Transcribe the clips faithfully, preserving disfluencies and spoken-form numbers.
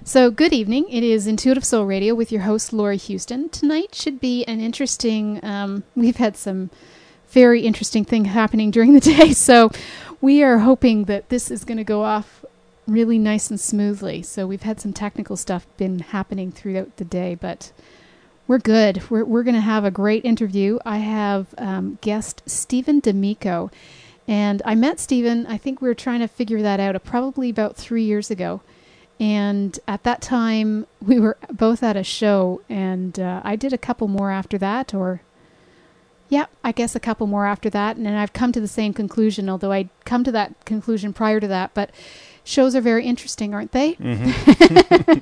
So, good evening. It is Intuitive Soul Radio with your host, Lori Houston. Tonight should be an interesting, um, we've had some very interesting thing happening during the day, so we are hoping that this is going to go off really nice and smoothly. So we've had some technical stuff been happening throughout the day, but we're good. We're, we're going to have a great interview. I have um, guest Stephen D'Amico, and I met Stephen, I think we were trying to figure that out, uh, probably about three years ago. And at that time, we were both at a show, and uh, I did a couple more after that, or, yeah, I guess a couple more after that. And then I've come to the same conclusion, although I'd come to that conclusion prior to that. But shows are very interesting, aren't they? Mm-hmm.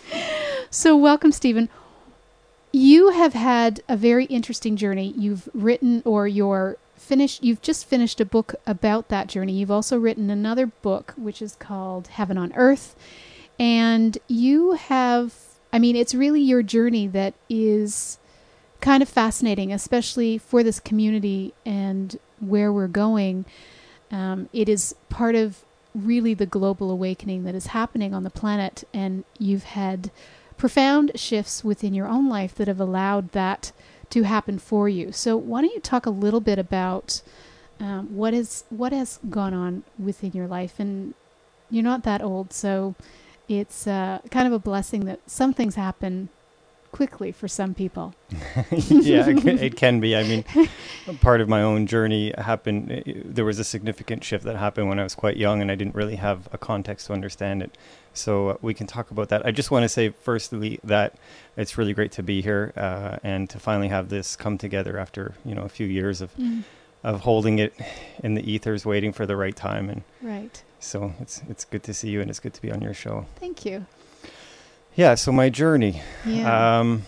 So welcome, Stephen. You have had a very interesting journey. You've written, or you're finished, you've just finished a book about that journey. You've also written another book, which is called Heaven on Earth. And you have, I mean, it's really your journey that is kind of fascinating, especially for this community and where we're going. Um, it is part of really the global awakening that is happening on the planet. And you've had profound shifts within your own life that have allowed that to happen for you. So why don't you talk a little bit about um, what is what has gone on within your life? And you're not that old, so it's uh, kind of a blessing that some things happen quickly for some people. Yeah, it can, it can be. I mean, part of my own journey happened, there was a significant shift that happened when I was quite young, and I didn't really have a context to understand it. So uh, we can talk about that. I just want to say, firstly, that it's really great to be here uh, and to finally have this come together after, you know, a few years of Mm. of holding it in the ethers, waiting for the right time. And Right. so it's it's good to see you, and it's good to be on your show. Thank you. Yeah, so my journey. Yeah. Um,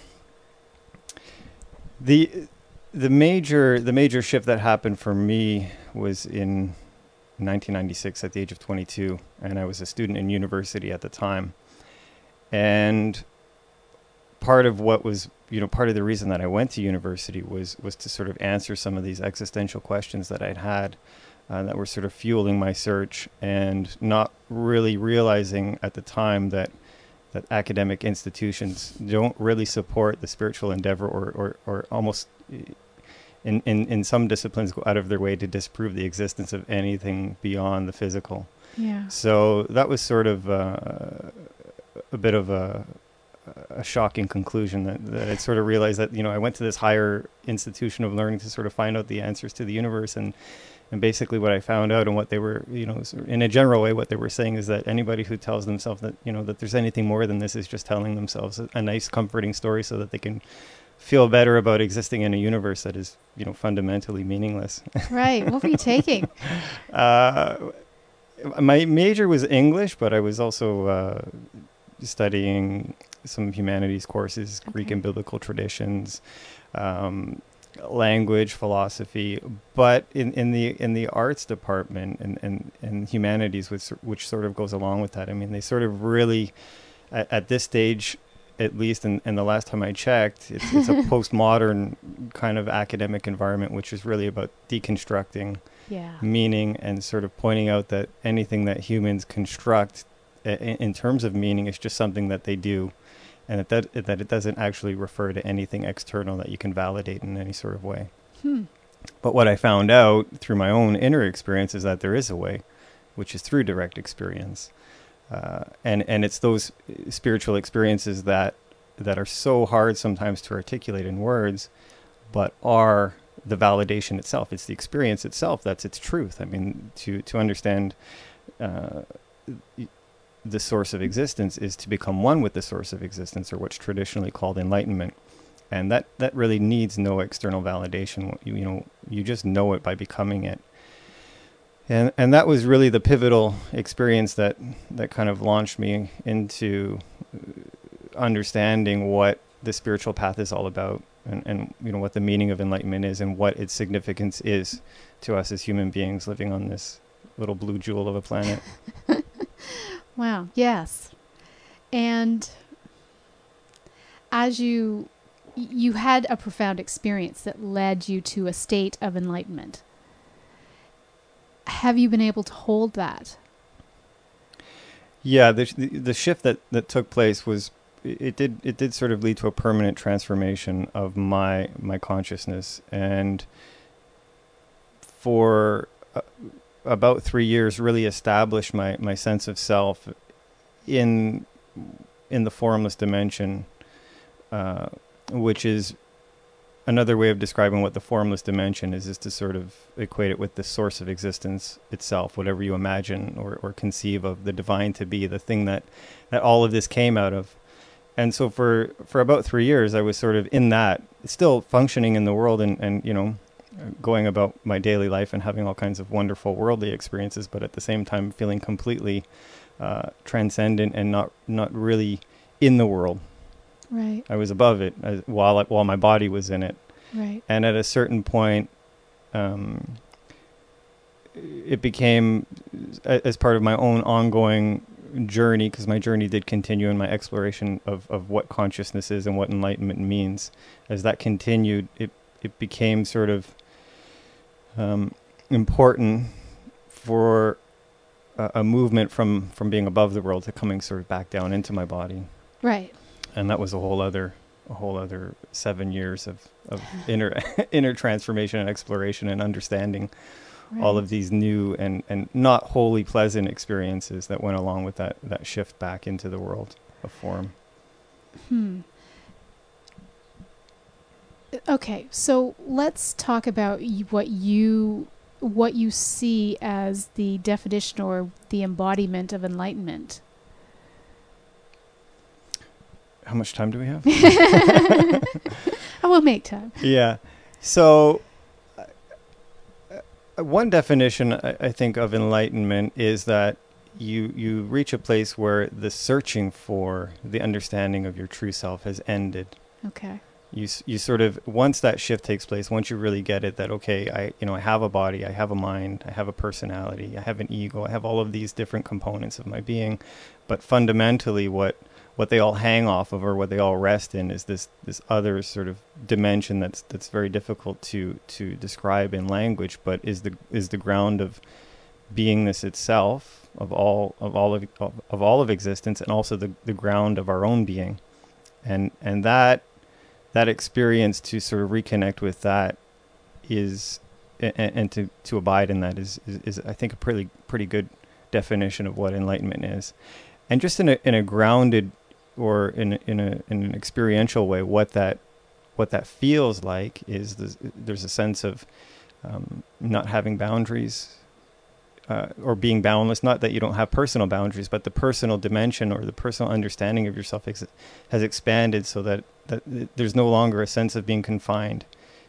the the major the major shift that happened for me was in nineteen ninety-six at the age of twenty-two, and I was a student in university at the time. And part of what was, you know, part of the reason that I went to university was was to sort of answer some of these existential questions that I'd had uh, that were sort of fueling my search, and not really realizing at the time that that academic institutions don't really support the spiritual endeavor, or, or, or almost in, in, in some disciplines go out of their way to disprove the existence of anything beyond the physical. Yeah. So that was sort of uh, a bit of a, a shocking conclusion that, that I sort of realized that, you know, I went to this higher institution of learning to sort of find out the answers to the universe, and And basically what I found out, and what they were, you know, in a general way, what they were saying is that anybody who tells themselves that, you know, that there's anything more than this is just telling themselves a, a nice, comforting story so that they can feel better about existing in a universe that is, you know, fundamentally meaningless. Right. What were you taking? uh, my major was English, but I was also uh, studying some humanities courses, okay. Greek and biblical traditions, um, language, philosophy, but in, in the in the arts department and, and, and humanities, which, which sort of goes along with that. I mean, they sort of really, at, at this stage, at least, and, and the last time I checked, it's, it's a postmodern kind of academic environment, which is really about deconstructing Yeah. meaning and sort of pointing out that anything that humans construct in, in terms of meaning is just something that they do. And that, that that it doesn't actually refer to anything external that you can validate in any sort of way. Hmm. But what I found out through my own inner experience is that there is a way, which is through direct experience. Uh, and, and it's those spiritual experiences that that are so hard sometimes to articulate in words, but are the validation itself. It's the experience itself that's its truth. I mean, to, to understand uh, the source of existence is to become one with the source of existence, or what's traditionally called enlightenment. And that, that really needs no external validation. You, you know, you just know it by becoming it. And and that was really the pivotal experience that, that kind of launched me into understanding what the spiritual path is all about, and, and you know what the meaning of enlightenment is, and what its significance is to us as human beings living on this little blue jewel of a planet. Wow. Yes. And as you, you had a profound experience that led you to a state of enlightenment. Have you been able to hold that? Yeah, the, the the shift that that took place was it did it did sort of lead to a permanent transformation of my my consciousness, and for uh, about three years really established my my sense of self in in the formless dimension, uh, which is another way of describing what the formless dimension is, is to sort of equate it with the source of existence itself, whatever you imagine or, or conceive of the divine to be, the thing that, that all of this came out of. And so for, for about three years, I was sort of in that, still functioning in the world and, and, you know, going about my daily life and having all kinds of wonderful worldly experiences, but at the same time feeling completely uh, transcendent and not, not really in the world. Right. I was above it as, while I, while my body was in it. Right. And at a certain point, um, it became, as part of my own ongoing journey, because my journey did continue in my exploration of, of what consciousness is and what enlightenment means. As that continued, it it became sort of um, important for a, a movement from, from being above the world to coming sort of back down into my body. Right. And that was a whole other, a whole other seven years of, of inner, inner transformation and exploration and understanding right. all of these new and, and not wholly pleasant experiences that went along with that, that shift back into the world of form. Hmm. Okay, so let's talk about y- what you what you see as the definition or the embodiment of enlightenment. How much time do we have? I will make time. Yeah. So uh, one definition I, I think of enlightenment is that you you reach a place where the searching for the understanding of your true self has ended. Okay. You you sort of, once that shift takes place, once you really get it that, okay, I you know I have a body, I have a mind, I have a personality, I have an ego, I have all of these different components of my being, but fundamentally what what they all hang off of or what they all rest in is this this other sort of dimension that's that's very difficult to to describe in language, but is the is the ground of beingness itself, of all of all of of, of all of existence, and also the the ground of our own being, and and that. That experience to sort of reconnect with that is, and, and to, to abide in that is, is, is, I think, a pretty pretty good definition of what enlightenment is. And just in a in a grounded or in a, in a in an experiential way, what that what that feels like is this, there's a sense of um, not having boundaries. Uh, or being boundless, not that you don't have personal boundaries, but the personal dimension or the personal understanding of yourself ex- has expanded so that, that there's no longer a sense of being confined.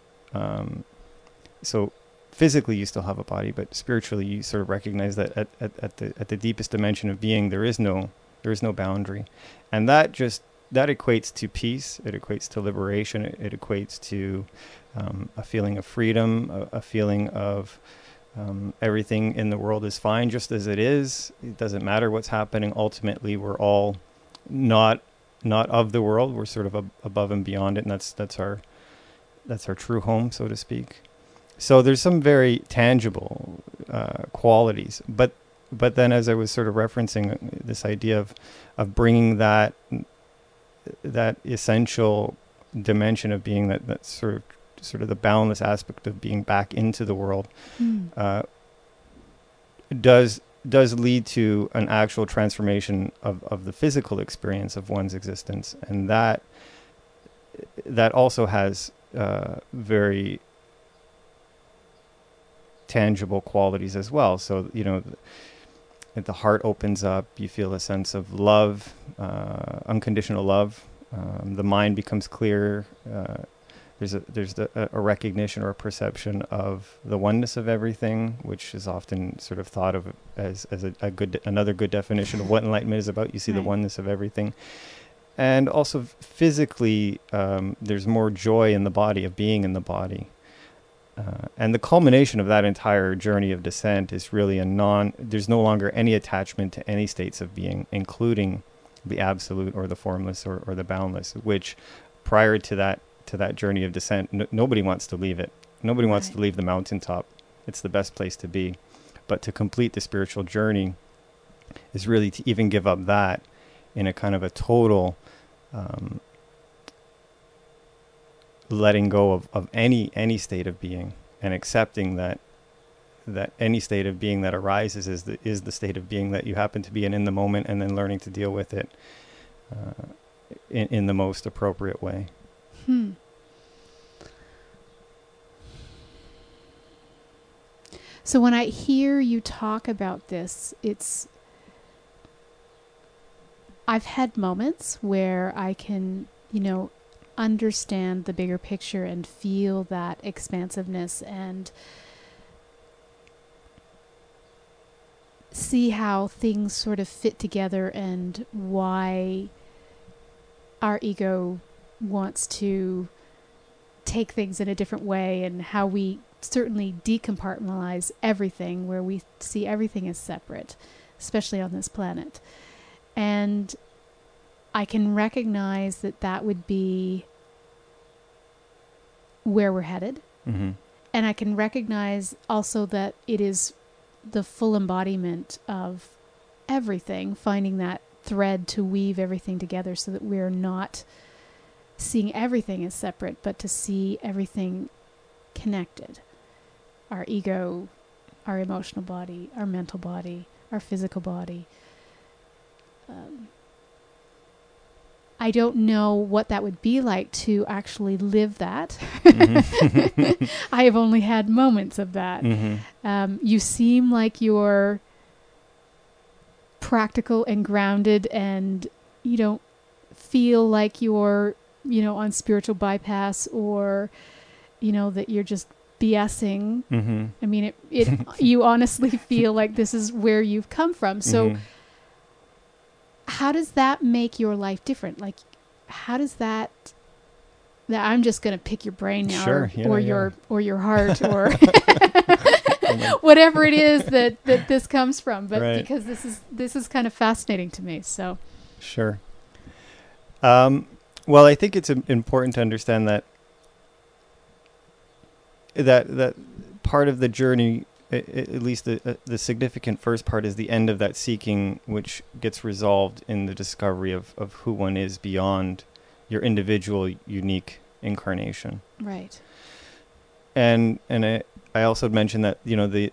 Um, so physically you still have a body, but spiritually you sort of recognize that at, at, at the at the deepest dimension of being, there is no there is no boundary. And that just, that equates to peace, it equates to liberation, it, it equates to um, a feeling of freedom, a, a feeling of Um, everything in the world is fine just as it is. It doesn't matter what's happening. Ultimately, we're all not not of the world. We're sort of ab- above and beyond it, and that's that's our that's our true home, so to speak. So there's some very tangible uh, qualities, but but then as I was sort of referencing this idea of of bringing that that essential dimension of being, that that sort of sort of the boundless aspect of being back into the world, mm. uh, does does lead to an actual transformation of, of the physical experience of one's existence, and that that also has uh, very tangible qualities as well. So you know, the, the heart opens up. You feel a sense of love, uh, unconditional love. Um, the mind becomes clear. Uh, There's a there's the, a recognition or a perception of the oneness of everything, which is often sort of thought of as as a, a good another good definition of what enlightenment is about. You see right. the oneness of everything, and also physically, um, there's more joy in the body, of being in the body, uh, and the culmination of that entire journey of descent is really a non. There's no longer any attachment to any states of being, including the absolute or the formless or, or the boundless, which prior to that. to that journey of descent, no, nobody wants to leave it. Nobody right. wants to leave the mountaintop. It's the best place to be. But to complete the spiritual journey, is really to even give up that in a kind of a total um, letting go of, of any any state of being, and accepting that that any state of being that arises is the is the state of being that you happen to be in in the moment, and then learning to deal with it uh, in, in the most appropriate way. Hmm. So when I hear you talk about this, it's, I've had moments where I can, you know, understand the bigger picture and feel that expansiveness and see how things sort of fit together and why our ego wants to take things in a different way, and how we certainly decompartmentalize everything, where we see everything as separate, especially on this planet. And I can recognize that that would be where we're headed. Mm-hmm. And I can recognize also that it is the full embodiment of everything, finding that thread to weave everything together so that we're not seeing everything as separate, but to see everything connected. Our ego, our emotional body, our mental body, our physical body. Um, I don't know what that would be like to actually live that. Mm-hmm. I have only had moments of that. Mm-hmm. Um, you seem like you're practical and grounded, and you don't feel like you're, you know, on spiritual bypass, or, you know, that you're just BSing. Mm-hmm. I mean, it, it you honestly feel like this is where you've come from. So mm-hmm. how does that make your life different? Like, how does that, that I'm just going to pick your brain now, sure, or, yeah, or yeah. your, or your heart, or whatever it is that, that this comes from, but right. because this is, this is kind of fascinating to me. So. Sure. Um, well, I think it's important to understand that, that, that part of the journey, at least the the significant first part, is the end of that seeking, which gets resolved in the discovery of, of who one is beyond your individual unique incarnation. Right. And and I, I also mentioned that, you know, the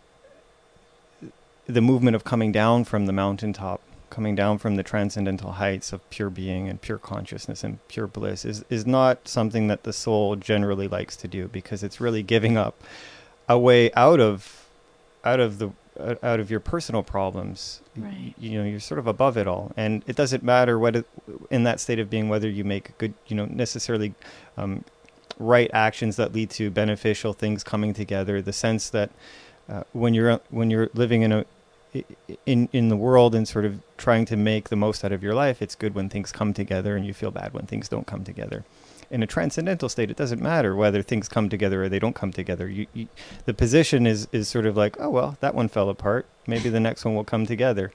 the movement of coming down from the mountaintop, coming down from the transcendental heights of pure being and pure consciousness and pure bliss is, is not something that the soul generally likes to do, because it's really giving up a way out of out of the uh, out of your personal problems. Right. You, you know, you're sort of above it all, and it doesn't matter what it, in that state of being, whether you make good, you know, necessarily um, right actions that lead to beneficial things coming together. The sense that uh, when you're when you're living in a in in the world and sort of trying to make the most out of your life, it's good when things come together, and you feel bad when things don't come together. In a transcendental state, it doesn't matter whether things come together or they don't come together. You, you, the position is, is sort of like, oh, well, that one fell apart. Maybe the next one will come together.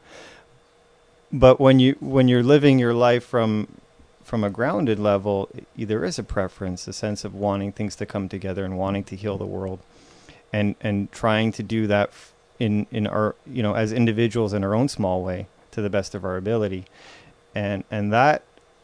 But when you when you're living your life from from a grounded level, there is a preference, a sense of wanting things to come together and wanting to heal the world, and and trying to do that in in our, you know, as individuals in our own small way to the best of our ability, and and that.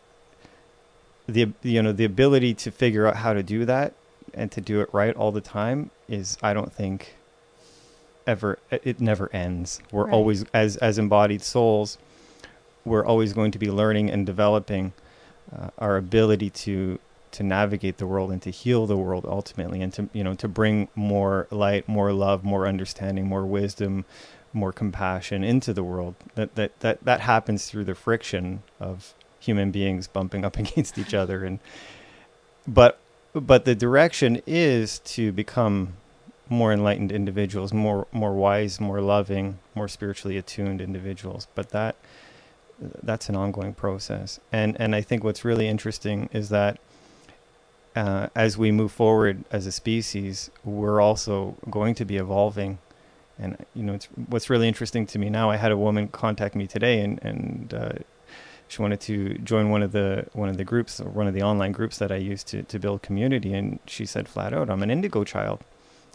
The you know the ability to figure out how to do that and to do it right all the time is, I don't think, ever it never ends. We're right. always, as as embodied souls, we're always going to be learning and developing uh, our ability to to navigate the world and to heal the world ultimately, and to, you know, to bring more light, more love, more understanding, more wisdom, more compassion into the world. That that that that happens through the friction of human beings bumping up against each other, and but but the direction is to become more enlightened individuals, more more wise, more loving, more spiritually attuned individuals. But that that's an ongoing process, and and I think what's really interesting is that uh, as we move forward as a species, we're also going to be evolving. And you know, it's what's really interesting to me now. I had a woman contact me today, and and uh, she wanted to join one of the one of the groups, or one of the online groups that I use to, to build community. And she said flat out, I'm an indigo child.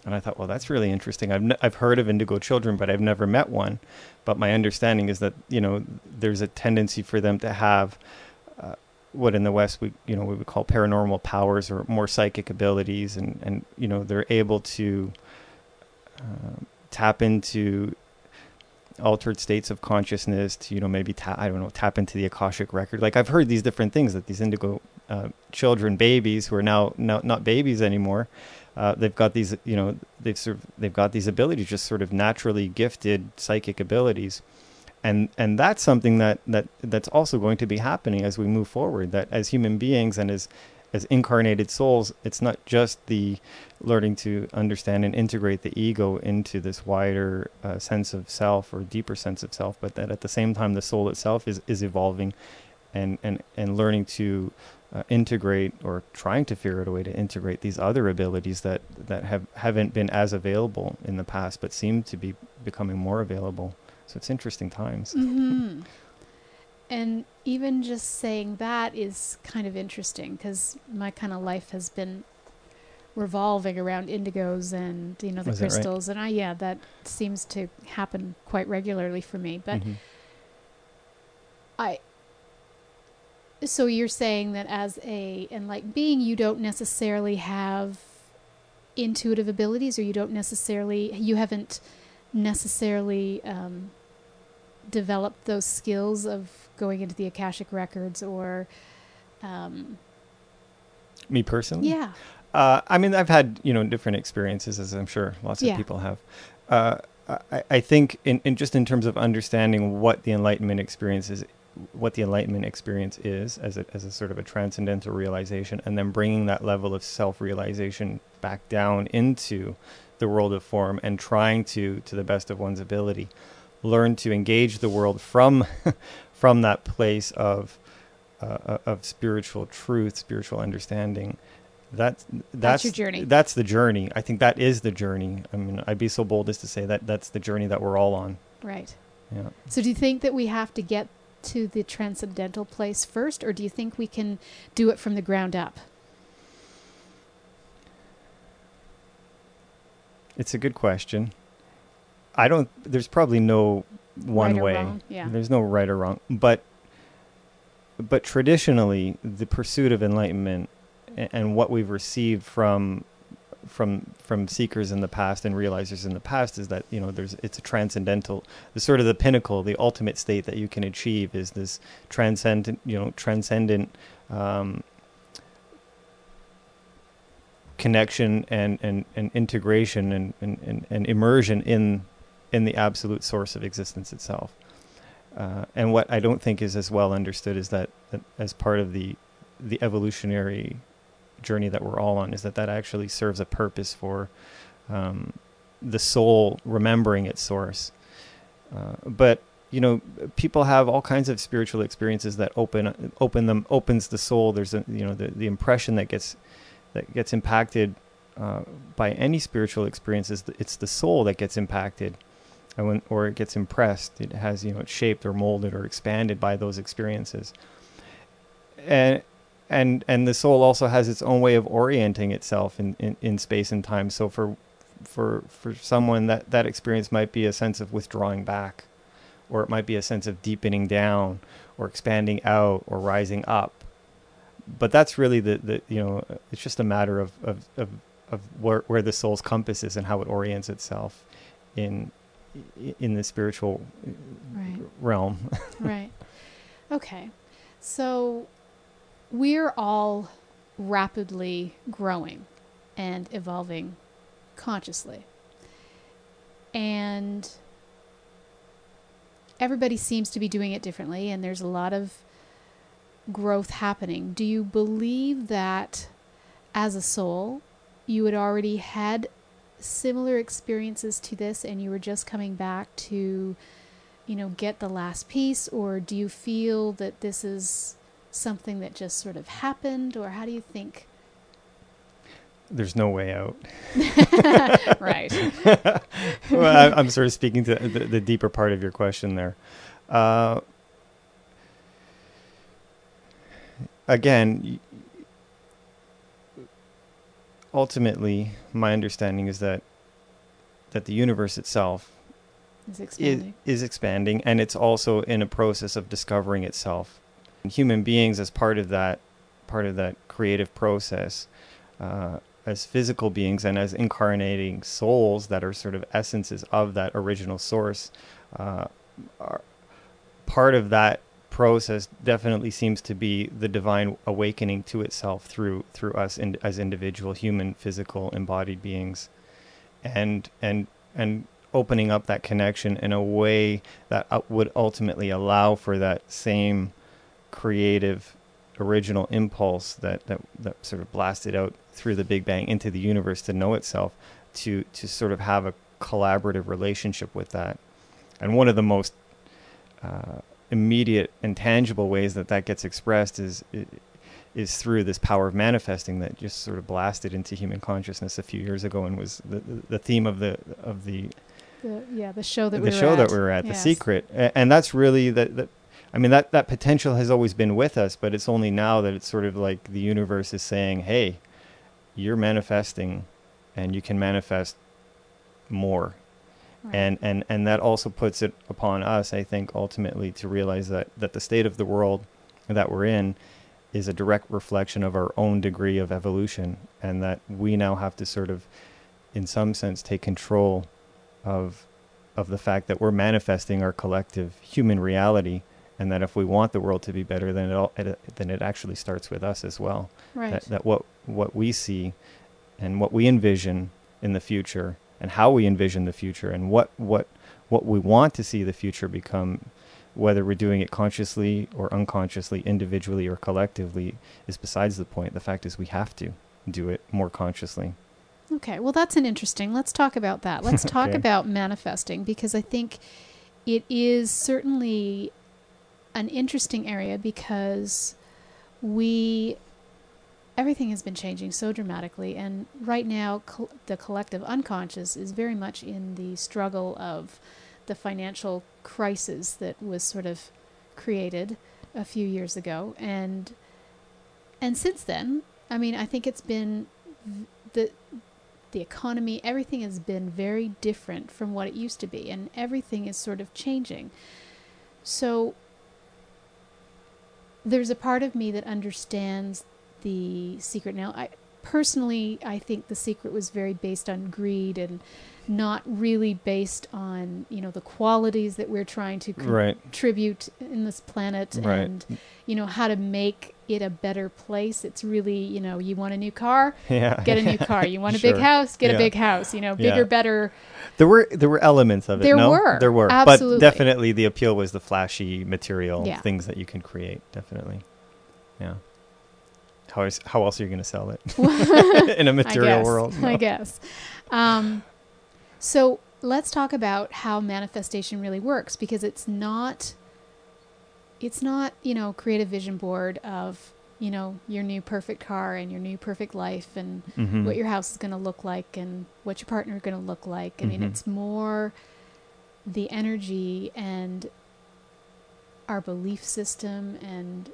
And I thought, well, that's really interesting. I've n- I've heard of indigo children, but I've never met one. But my understanding is that, you know, there's a tendency for them to have uh, what in the West we, you know, we would call paranormal powers or more psychic abilities, and and you know, they're able to uh, tap into altered states of consciousness, to, you know, maybe ta- I don't know, tap into the Akashic record. Like, I've heard these different things, that these indigo uh, children, babies who are now, now not babies anymore, uh, they've got these, you know, they've sort of, they've got these abilities, just sort of naturally gifted psychic abilities. And and that's something that, that that's also going to be happening as we move forward, that as human beings and as as incarnated souls, it's not just the learning to understand and integrate the ego into this wider uh, sense of self, or deeper sense of self, but that at the same time the soul itself is, is evolving and, and, and learning to uh, integrate, or trying to figure out a way to integrate these other abilities that, that have, haven't been as available in the past, but seem to be becoming more available. So it's interesting times. Mm-hmm. And even just saying that is kind of interesting, because my kind of life has been revolving around indigos and, you know, the Was that right? crystals. And I, yeah, that seems to happen quite regularly for me. But Mm-hmm. I, so you're saying that as a enlightened being, you don't necessarily have intuitive abilities, or you don't necessarily, you haven't necessarily um, developed those skills of going into the Akashic records, or um, Me personally? yeah. Uh, I mean, I've had, you know, different experiences, as I'm sure lots of Yeah. people have. Uh, I, I think in, in just in terms of understanding what the enlightenment experience is, what the enlightenment experience is as a, as a sort of a transcendental realization, and then bringing that level of self-realization back down into the world of form, and trying to, to the best of one's ability, learn to engage the world from, from that place of, uh, of spiritual truth, spiritual understanding. That's, that's That's your journey. That's the journey. I think that is the journey. I mean, I'd be so bold as to say that that's the journey that we're all on. Right. Yeah. So do you think that we have to get to the transcendental place first, or do you think we can do it from the ground up? It's a good question. I don't, there's probably no one Right or way. wrong? Yeah. There's no right or wrong. But, but traditionally, the pursuit of enlightenment a- and what we've received from from from seekers in the past and realizers in the past is that, you know, there's, it's a transcendental, the sort of the pinnacle, the ultimate state that you can achieve is this transcendent, you know, transcendent um, connection and, and, and integration and, and, and, and immersion in in the absolute source of existence itself. Uh, and what I don't think is as well understood is that, that as part of the the evolutionary journey that we're all on, is that that actually serves a purpose for um, the soul remembering its source. Uh, but you know, people have all kinds of spiritual experiences that open open them opens the soul. There's a, you know, the, the impression that gets that gets impacted uh, by any spiritual experiences. It's the soul that gets impacted, and when, or it gets impressed. It has, you know, it's shaped or molded or expanded by those experiences. And and and the soul also has its own way of orienting itself in, in, in space and time. So for for for someone, that, that experience might be a sense of withdrawing back, or it might be a sense of deepening down, or expanding out, or rising up. But that's really the, the you know, it's just a matter of of, of, of where, where the soul's compass is and how it orients itself in in the spiritual Right. realm. Right. Okay. So we're all rapidly growing and evolving consciously. And everybody seems to be doing it differently, and there's a lot of growth happening. Do you believe that as a soul, you had already had similar experiences to this and you were just coming back to, you know, get the last piece? Or do you feel that this is something that just sort of happened? Or how do you think? There's no way out. Right. Well, I, I'm sort of speaking to the, the deeper part of your question there. Uh, again, ultimately, my understanding is that that the universe itself Is is, expanding. is expanding, and it's also in a process of discovering itself. And human beings, as part of that, part of that creative process, uh, as physical beings and as incarnating souls that are sort of essences of that original source, uh, are part of that process definitely seems to be the divine awakening to itself through through us in, as individual human physical embodied beings, and and and opening up that connection in a way that uh, would ultimately allow for that same creative original impulse that, that that sort of blasted out through the Big Bang into the universe to know itself, to to sort of have a collaborative relationship with that. And one of the most uh, immediate and tangible ways that that gets expressed is is through this power of manifesting that just sort of blasted into human consciousness a few years ago, and was the the theme of the of the The, yeah, the show that the we were show at. that we were at, Yes. The Secret. A- and that's really the, the I mean, that that potential has always been with us, but it's only now that it's sort of like the universe is saying, hey, you're manifesting, and you can manifest more. Right. And, and and that also puts it upon us, I think, ultimately to realize that, that the state of the world that we're in is a direct reflection of our own degree of evolution, and that we now have to sort of, in some sense, take control of of the fact that we're manifesting our collective human reality, and that if we want the world to be better, then it, all, it then it actually starts with us as well. Right. That, that what what we see and what we envision in the future, and how we envision the future, and what what what we want to see the future become, whether we're doing it consciously or unconsciously, individually or collectively, is besides the point. The fact is we have to do it more consciously. Okay, well, that's an interesting. Let's talk about that. Let's talk Okay. about manifesting, because I think it is certainly an interesting area, because we everything has been changing so dramatically, and right now col- the collective unconscious is very much in the struggle of the financial crisis that was sort of created a few years ago, and and since then, I mean, I think it's been v- the the economy, everything has been very different from what it used to be, and everything is sort of changing. So there's a part of me that understands The Secret. Now, I personally, I think The Secret was very based on greed, and not really based on, you know, the qualities that we're trying to Right. contribute in this planet, Right. and, you know, how to make it a better place. It's really, you know, you want a new car, Yeah. get a new car. You want a Sure. big house, get Yeah. a big house. You know, bigger, Yeah. better. There were there were elements of it. There no? were. There were. Absolutely. But definitely the appeal was the flashy material, Yeah. things that you can create. Definitely. Yeah. How is how else are you going to sell it in a material I guess, world? I No. guess. Um, so let's talk about how manifestation really works, because it's not, it's not, you know, create a vision board of, you know, your new perfect car and your new perfect life, and Mhm. what your house is going to look like, and what your partner is going to look like. I mean, Mhm. it's more the energy and our belief system, and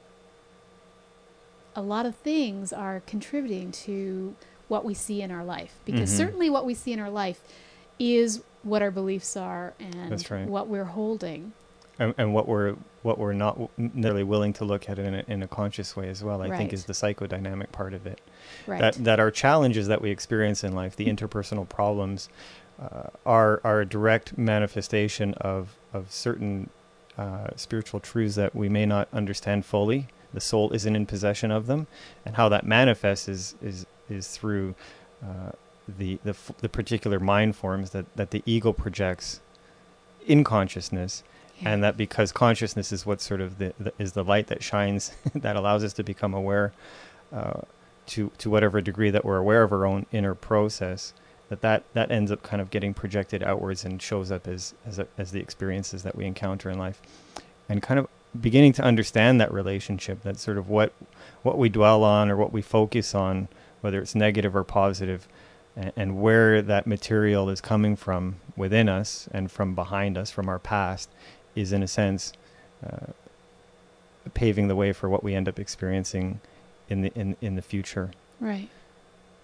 a lot of things are contributing to what we see in our life, because Mhm. certainly what we see in our life is what our beliefs are, and That's right. what we're holding. And, and what we're what we're not w- necessarily willing to look at it in a, in a conscious way as well, I think, Right. is the psychodynamic part of it. Right. That that our challenges that we experience in life, the interpersonal problems, uh, are are a direct manifestation of of certain uh, spiritual truths that we may not understand fully. The soul isn't in possession of them, and how that manifests is is is through uh, the the f- the particular mind forms that that the ego projects in consciousness. Yeah. And that because consciousness is what sort of the, the is the light that shines that allows us to become aware uh, to to whatever degree that we're aware of our own inner process, that that, that ends up kind of getting projected outwards and shows up as as, a, as the experiences that we encounter in life, and kind of beginning to understand that relationship, that sort of what what we dwell on or what we focus on, whether it's negative or positive, and, and where that material is coming from within us and from behind us, from our past, is in a sense uh, paving the way for what we end up experiencing in the in in the future. Right.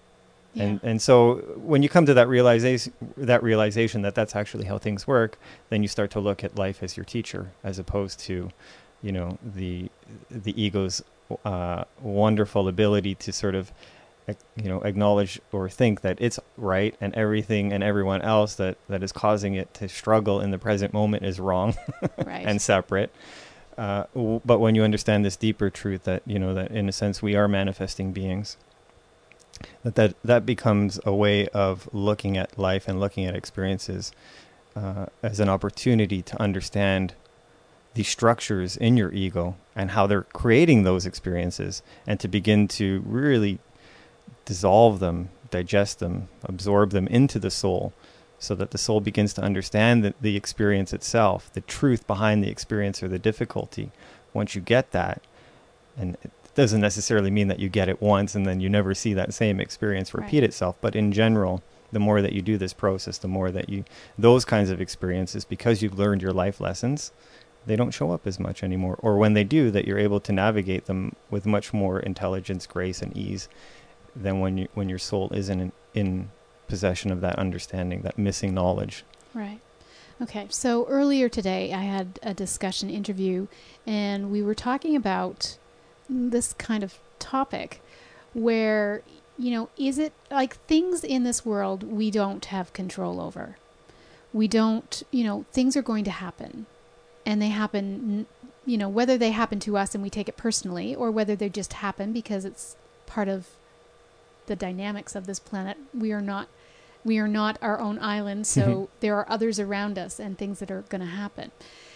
Yeah. And and so when you come to that realization, that realization that that's actually how things work, then you start to look at life as your teacher, as opposed to, you know, the the ego's uh, wonderful ability to sort of, you know, acknowledge or think that it's right, and everything and everyone else that, that is causing it to struggle in the present moment is wrong Right. and separate. Uh, w- but when you understand this deeper truth that, you know, that in a sense we are manifesting beings, that that, that becomes a way of looking at life and looking at experiences uh, as an opportunity to understand the structures in your ego and how they're creating those experiences, and to begin to really dissolve them, digest them, absorb them into the soul, so that the soul begins to understand the, the experience itself, the truth behind the experience or the difficulty. Once you get that, and it doesn't necessarily mean that you get it once and then you never see that same experience repeat Right. itself, but in general, the more that you do this process, the more that you, those kinds of experiences, because you've learned your life lessons, they don't show up as much anymore. Or when they do, that you're able to navigate them with much more intelligence, grace, and ease than when you when your soul isn't in, in possession of that understanding, that missing knowledge. Right. Okay. So earlier today, I had a discussion interview, and we were talking about this kind of topic where, you know, is it like things in this world we don't have control over? We don't, you know, things are going to happen, and they happen, you know, whether they happen to us and we take it personally, or whether they just happen because it's part of the dynamics of this planet. We are not we are not our own island, so Mm-hmm. there are others around us and things that are going to happen.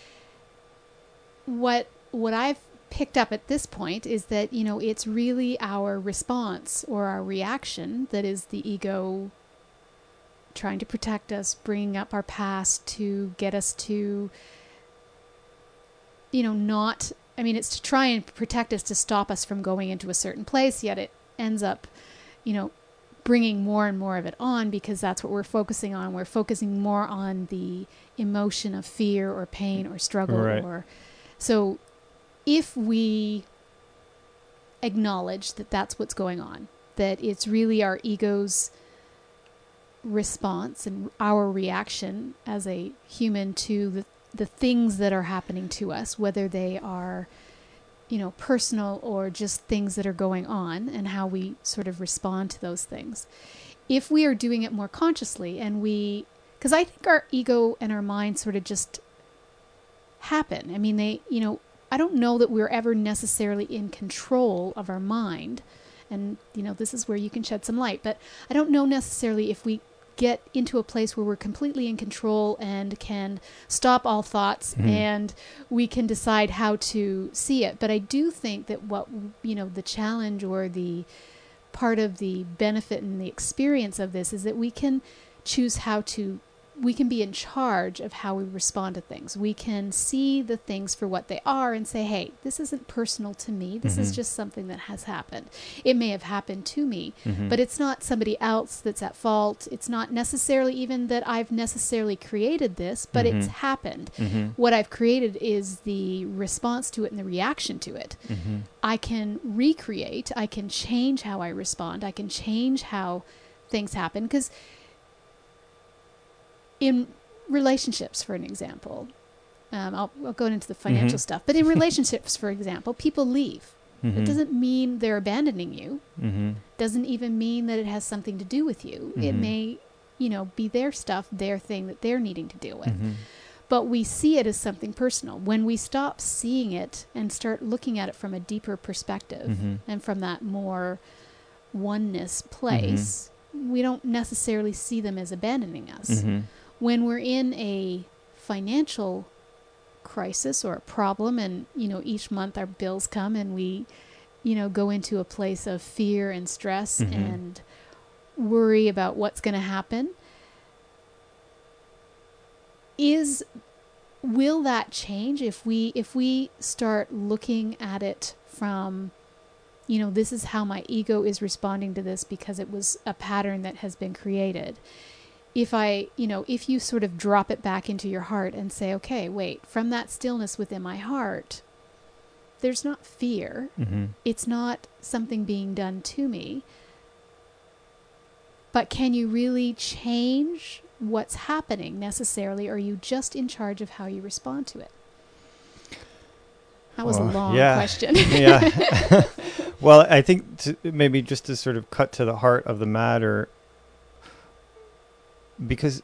What what I've picked up at this point is that, you know, it's really our response or our reaction that is the ego trying to protect us, bringing up our past to get us to, you know, not, I mean, it's to try and protect us, to stop us from going into a certain place, yet it ends up, you know, bringing more and more of it on, because that's what we're focusing on. We're focusing more on the emotion of fear or pain or struggle. Right. Or so if we acknowledge that that's what's going on, that it's really our ego's response and our reaction as a human to the, the things that are happening to us, whether they are, you know, personal or just things that are going on, and how we sort of respond to those things. If we are doing it more consciously, and we, because I think our ego and our mind sort of just happen. I mean, they, you know, I don't know that we're ever necessarily in control of our mind. And, you know, this is where you can shed some light, but I don't know necessarily if we get into a place where we're completely in control and can stop all thoughts, Mhm. and we can decide how to see it. But I do think that what, you know, the challenge or the part of the benefit and the experience of this is that we can choose how to, we can be in charge of how we respond to things. We can see the things for what they are and say, hey, this isn't personal to me. This is Mhm. just something that has happened. It may have happened to me, Mhm. but it's not somebody else that's at fault. It's not necessarily even that I've necessarily created this, but it's Mhm. happened. Mhm. What I've created is the response to it and the reaction to it. Mhm. I can recreate, I can change how I respond, I can change how things happen. Because in relationships, for an example, um, I'll, I'll go into the financial Mhm. stuff, but in relationships, for example, people leave. It Mhm. doesn't mean they're abandoning you. Mhm. Doesn't even mean that it has something to do with you. It Mhm. may, you know, be their stuff, their thing that they're needing to deal with. Mhm. But we see it as something personal. When we stop seeing it and start looking at it from a deeper perspective, Mhm. and from that more oneness place, we don't necessarily see them as abandoning us. Mhm. When we're in a financial crisis or a problem, and, you know, each month our bills come and we, you know, go into a place of fear and stress Mhm. and worry about what's going to happen, is will that change if we if we start looking at it from, you know, this is how my ego is responding to this because it was a pattern that has been created. If I, you know, if you sort of drop it back into your heart and say, okay, wait, from that stillness within my heart, there's not fear. Mhm. It's not something being done to me. But can you really change what's happening necessarily, or are you just in charge of how you respond to it? That was well, a long yeah. question. yeah. Well, I think to, maybe just to sort of cut to the heart of the matter, because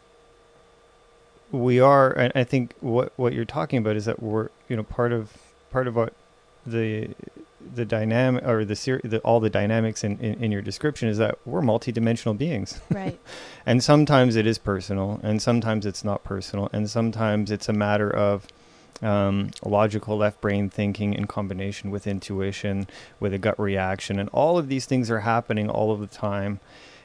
we are, and I think what what you're talking about is that we're, you know, part of part of what the the dynamic or the, ser- the all the dynamics in, in, in your description is that we're multidimensional beings. Right. And sometimes it is personal, and sometimes it's not personal, and sometimes it's a matter of um, logical left brain thinking in combination with intuition, with a gut reaction, and all of these things are happening all of the time.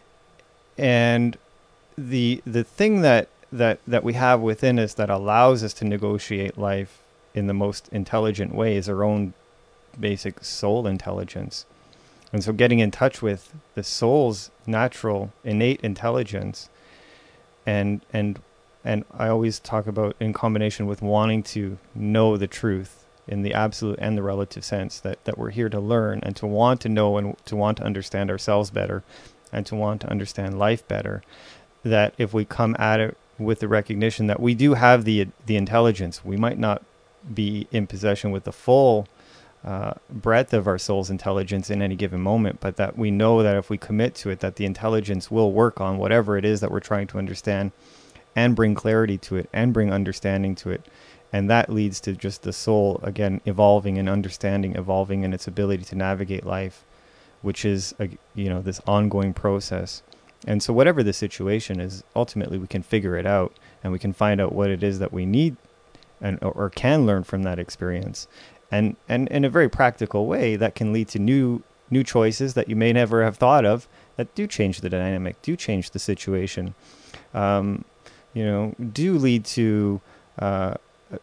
And the the thing that that that we have within us that allows us to negotiate life in the most intelligent way is our own basic soul intelligence. And so getting in touch with the soul's natural innate intelligence, and and and I always talk about in combination with wanting to know the truth in the absolute and the relative sense, that that we're here to learn and to want to know and to want to understand ourselves better and to want to understand life better, that if we come at it with the recognition that we do have the the intelligence, we might not be in possession with the full uh, breadth of our soul's intelligence in any given moment, but that we know that if we commit to it, that the intelligence will work on whatever it is that we're trying to understand and bring clarity to it and bring understanding to it. And that leads to just the soul, again, evolving and understanding, evolving in its ability to navigate life, which is, a, you know, this ongoing process. And so whatever the situation is, ultimately we can figure it out and we can find out what it is that we need and or, or can learn from that experience. And, and in a very practical way, that can lead to new new choices that you may never have thought of that do change the dynamic, do change the situation, um, you know, do lead to, uh,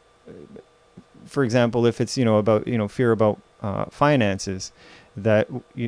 for example, if it's, you know, about, you know, fear about uh, finances, that you,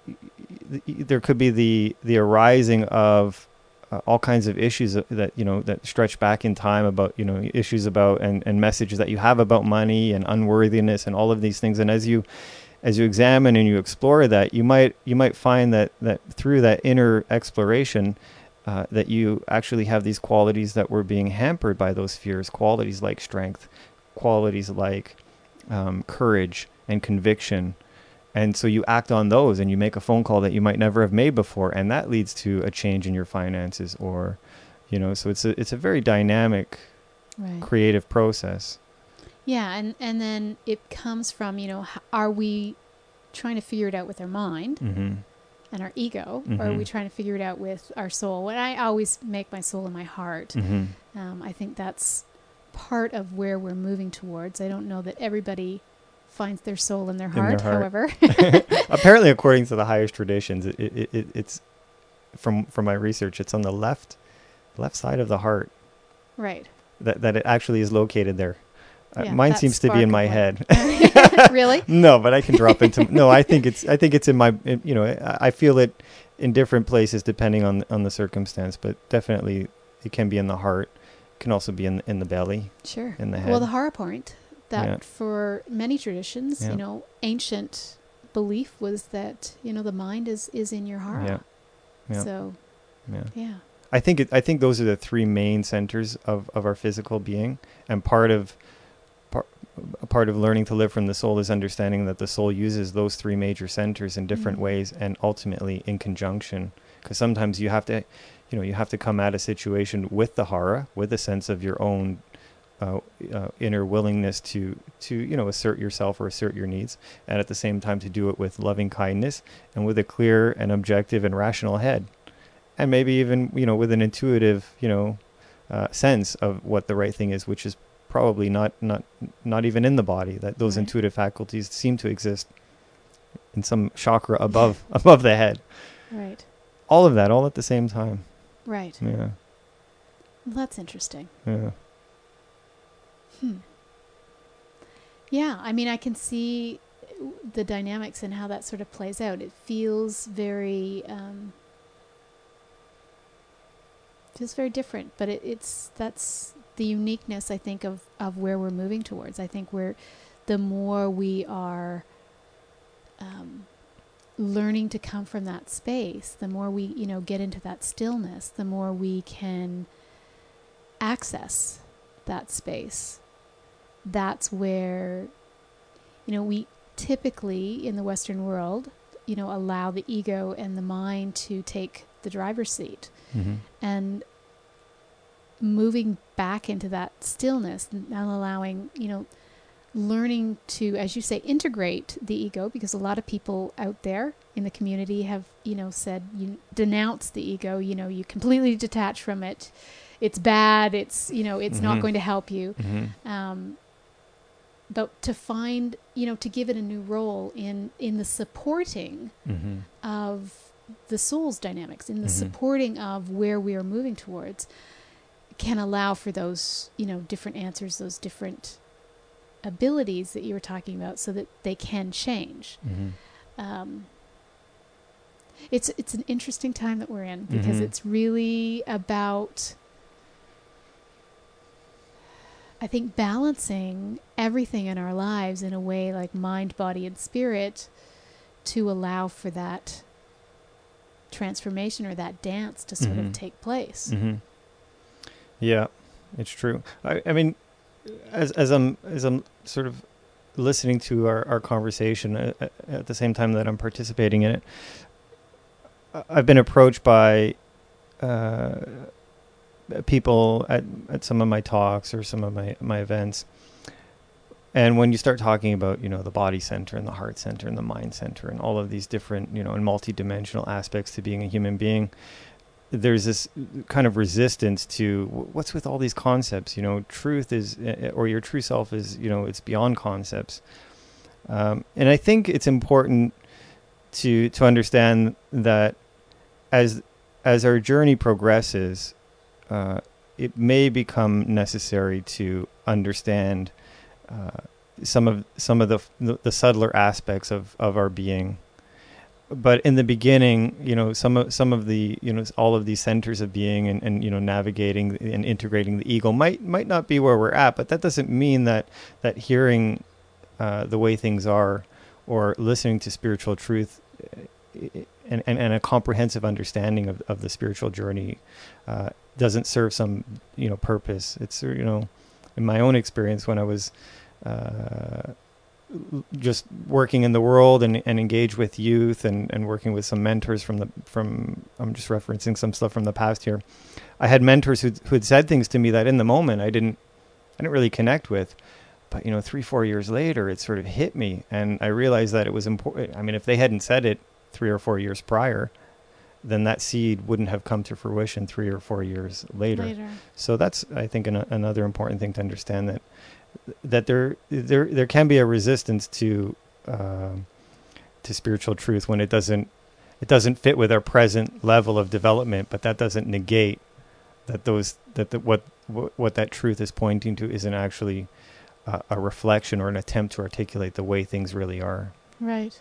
there could be the the arising of uh, all kinds of issues that, you know, that stretch back in time about, you know, issues about and, and messages that you have about money and unworthiness and all of these things. And as you as you examine and you explore that, you might you might find that that through that inner exploration, uh, that you actually have these qualities that were being hampered by those fears, qualities like strength, qualities like um, courage and conviction. And so you act on those and you make a phone call that you might never have made before. And that leads to a change in your finances, or, you know, so it's a, it's a very dynamic, right, creative process. Yeah. And, and then it comes from, you know, are we trying to figure it out with our mind mm-hmm. and our ego, mm-hmm. or are we trying to figure it out with our soul? And I always make my soul and my heart. Mm-hmm. Um, I think that's part of where we're moving towards. I don't know that everybody finds their soul in their heart, in their heart. However. Apparently, according to the highest traditions, it, it, it, it's, from, from my research, it's on the left left side of the heart. Right. That that it actually is located there. Yeah, uh, mine seems to be in my head. Really? No, but I can drop into, no, I think it's, I think it's in my, you know, I, I feel it in different places depending on, on the circumstance, but definitely it can be in the heart. It can also be in, in the belly. Sure. In the head. Well, the Hara point, that yeah. for many traditions, yeah. you know, ancient belief was that, you know, the mind is, is in your heart. Yeah. yeah. So, yeah. yeah. I think it, I think those are the three main centers of, of our physical being, and part of part, part of learning to live from the soul is understanding that the soul uses those three major centers in different mm. ways, and ultimately in conjunction. Because sometimes you have to, you know, you have to come at a situation with the Hara, with a sense of your own Uh, uh, inner willingness to, to, you know, assert yourself or assert your needs, and at the same time to do it with loving kindness and with a clear and objective and rational head, and maybe even, you know, with an intuitive, you know, uh, sense of what the right thing is, which is probably not not not even in the body. That those right. intuitive faculties seem to exist in some chakra above above the head. Right. All of that, all at the same time. Right. Yeah. Well, that's interesting. Yeah. Hmm. Yeah, I mean, I can see the dynamics and how that sort of plays out. It feels very, um, feels very different, but it, it's that's the uniqueness, I think, of, of where we're moving towards. I think we're, the more we are um, learning to come from that space, the more we, you know, get into that stillness, the more we can access that space. That's where, you know, we typically in the Western world, you know, allow the ego and the mind to take the driver's seat. Mm-hmm. And moving back into that stillness and allowing, you know, learning to, as you say, integrate the ego, because a lot of people out there in the community have, you know, said you denounce the ego, you know, you completely detach from it. It's bad. It's, you know, it's mm-hmm. not going to help you. Mm-hmm. Um, but to find, you know, to give it a new role in, in the supporting mm-hmm. of the soul's dynamics, in the mm-hmm. supporting of where we are moving towards, can allow for those, you know, different answers, those different abilities that you were talking about, so that they can change. Mm-hmm. Um, it's it's an interesting time that we're in, because mm-hmm. it's really about, I think, balancing everything in our lives in a way like mind, body, and spirit, to allow for that transformation or that dance to sort mm-hmm. of take place. Mm-hmm. Yeah, it's true. I, I mean, as as I'm as I'm sort of listening to our, our conversation at, at the same time that I'm participating in it, I've been approached by uh, people at, at some of my talks or some of my, my events. And when you start talking about, you know, the body center and the heart center and the mind center and all of these different, you know, and multidimensional aspects to being a human being, there's this kind of resistance to what's with all these concepts. You know, truth is, or your true self is, you know, it's beyond concepts. Um, and I think it's important to to understand that as as our journey progresses, uh, it may become necessary to understand uh, some of some of the the, the subtler aspects of, of our being. But in the beginning, you know, some of some of the, you know, all of these centers of being and, and you know, navigating and integrating the ego might might not be where we're at. But that doesn't mean that that hearing uh, the way things are, or listening to spiritual truth, and, and, and a comprehensive understanding of, of the spiritual journey uh, doesn't serve some, you know, purpose. It's, you know, in my own experience when I was uh, just working in the world and, and engage with youth and, and working with some mentors from the, from, I'm just referencing some stuff from the past here. I had mentors who who had said things to me that in the moment I didn't, I didn't really connect with, but, you know, three, four years later, it sort of hit me. And I realized that it was important. I mean, if they hadn't said it three or four years prior, then that seed wouldn't have come to fruition three or four years later. later. So that's, I think, an, another important thing to understand, that that there there there can be a resistance to uh, to spiritual truth when it doesn't it doesn't fit with our present level of development. But that doesn't negate that those that the, what, what what that truth is pointing to isn't actually uh, a reflection or an attempt to articulate the way things really are. Right.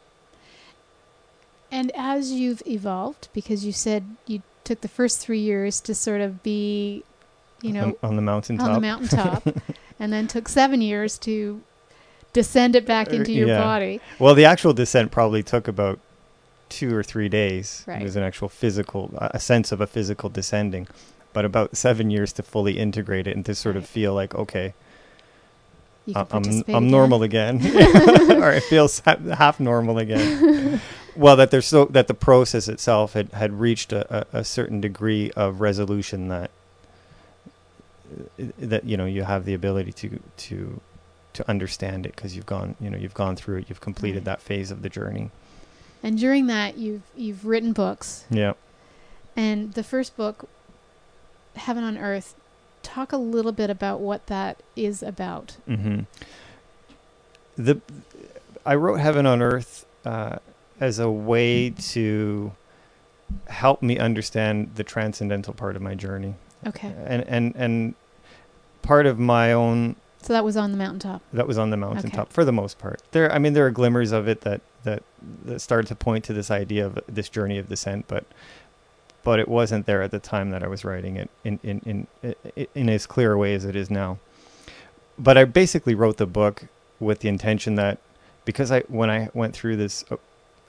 And as you've evolved, because you said you took the first three years to sort of be, you know, on, on the mountaintop, on the mountaintop, and then took seven years to descend it back into your yeah. body. Well, the actual descent probably took about two or three days. Right. It was an actual physical, a sense of a physical descending, but about seven years to fully integrate it and to sort right. of feel like, okay, you can I'm I'm again. normal again, or it feels half normal again. Well, that there's so that the process itself had, had reached a, a, a certain degree of resolution that that you know you have the ability to to to understand it because you've gone you know you've gone through it, you've completed right. that phase of the journey. And during that, you've you've written books. Yeah. And the first book, Heaven on Earth, talk a little bit about what that is about. Mm-hmm. The I wrote Heaven on Earth uh, as a way to help me understand the transcendental part of my journey. Okay. And and and part of my own. So that was on the mountaintop. That was on the mountaintop okay. for the most part. There, I mean, there are glimmers of it that that that started to point to this idea of this journey of descent, but. But it wasn't there at the time that I was writing it in, in, in, in, in as clear a way as it is now. But I basically wrote the book with the intention that because I, when I went through this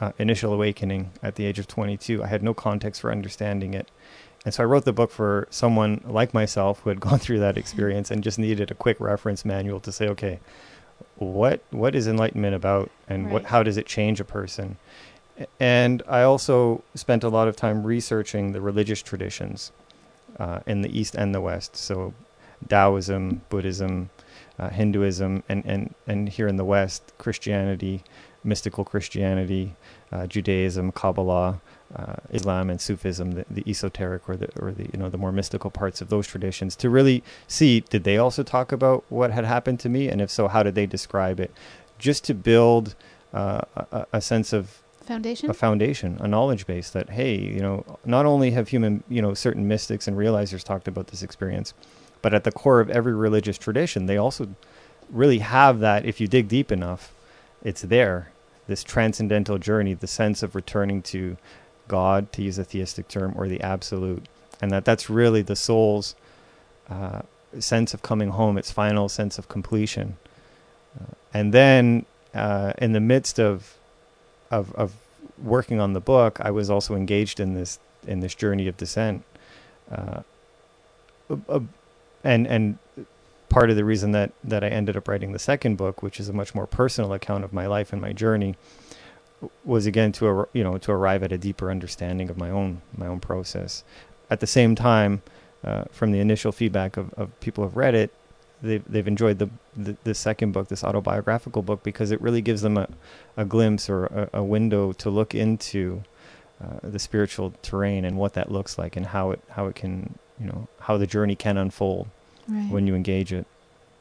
uh, initial awakening at the age of twenty-two. I had no context for understanding it. And so I wrote the book for someone like myself who had gone through that experience and just needed a quick reference manual to say, okay, what what is enlightenment about, and Right. what how does it change a person? And I also spent a lot of time researching the religious traditions uh, in the East and the West. So Taoism, Buddhism, uh, Hinduism, and, and, and here in the West, Christianity, mystical Christianity, uh, Judaism, Kabbalah, uh, Islam, and Sufism, the, the esoteric or the or the you know the more mystical parts of those traditions, to really see, did they also talk about what had happened to me, and if so, how did they describe it? Just to build uh, a, a sense of Foundation? a foundation, a knowledge base that, hey, you know, not only have human, you know, certain mystics and realizers talked about this experience, but at the core of every religious tradition, they also really have that. If you dig deep enough, it's there. This transcendental journey, the sense of returning to God, to use a theistic term, or the absolute, and that that's really the soul's uh, sense of coming home, its final sense of completion. Uh, and then uh, in the midst of Of, of working on the book, I was also engaged in this in this journey of descent, uh, uh, and and part of the reason that that I ended up writing the second book, which is a much more personal account of my life and my journey, was again to ar- you know to arrive at a deeper understanding of my own my own process. At the same time, uh, from the initial feedback of, of people who have read it, they've they've enjoyed the, the the second book, this autobiographical book, because it really gives them a, a glimpse or a, a window to look into uh, the spiritual terrain and what that looks like, and how it how it can you know how the journey can unfold Right. when you engage it.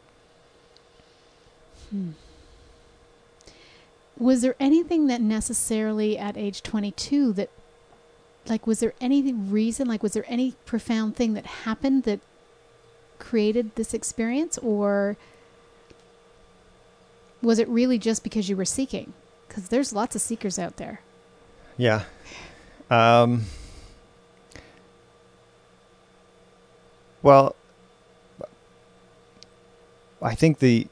Hmm. Was there anything that necessarily at age twenty-two that, like, was there any reason, like, was there any profound thing that happened that created this experience, or was it really just because you were seeking? Because there's lots of seekers out there. Yeah. Um, well, I think the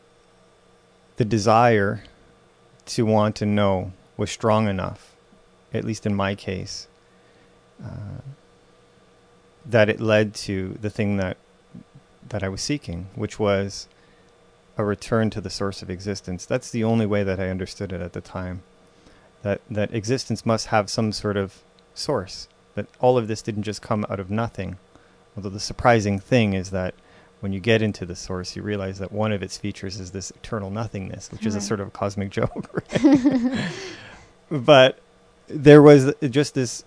the desire to want to know was strong enough, at least in my case, uh, that it led to the thing that that I was seeking, which was a return to the source of existence. That's the only way that I understood it at the time. That that existence must have some sort of source. That all of this didn't just come out of nothing. Although the surprising thing is that when you get into the source, you realize that one of its features is this eternal nothingness, which is a Right. sort of a cosmic joke. Right? But there was just this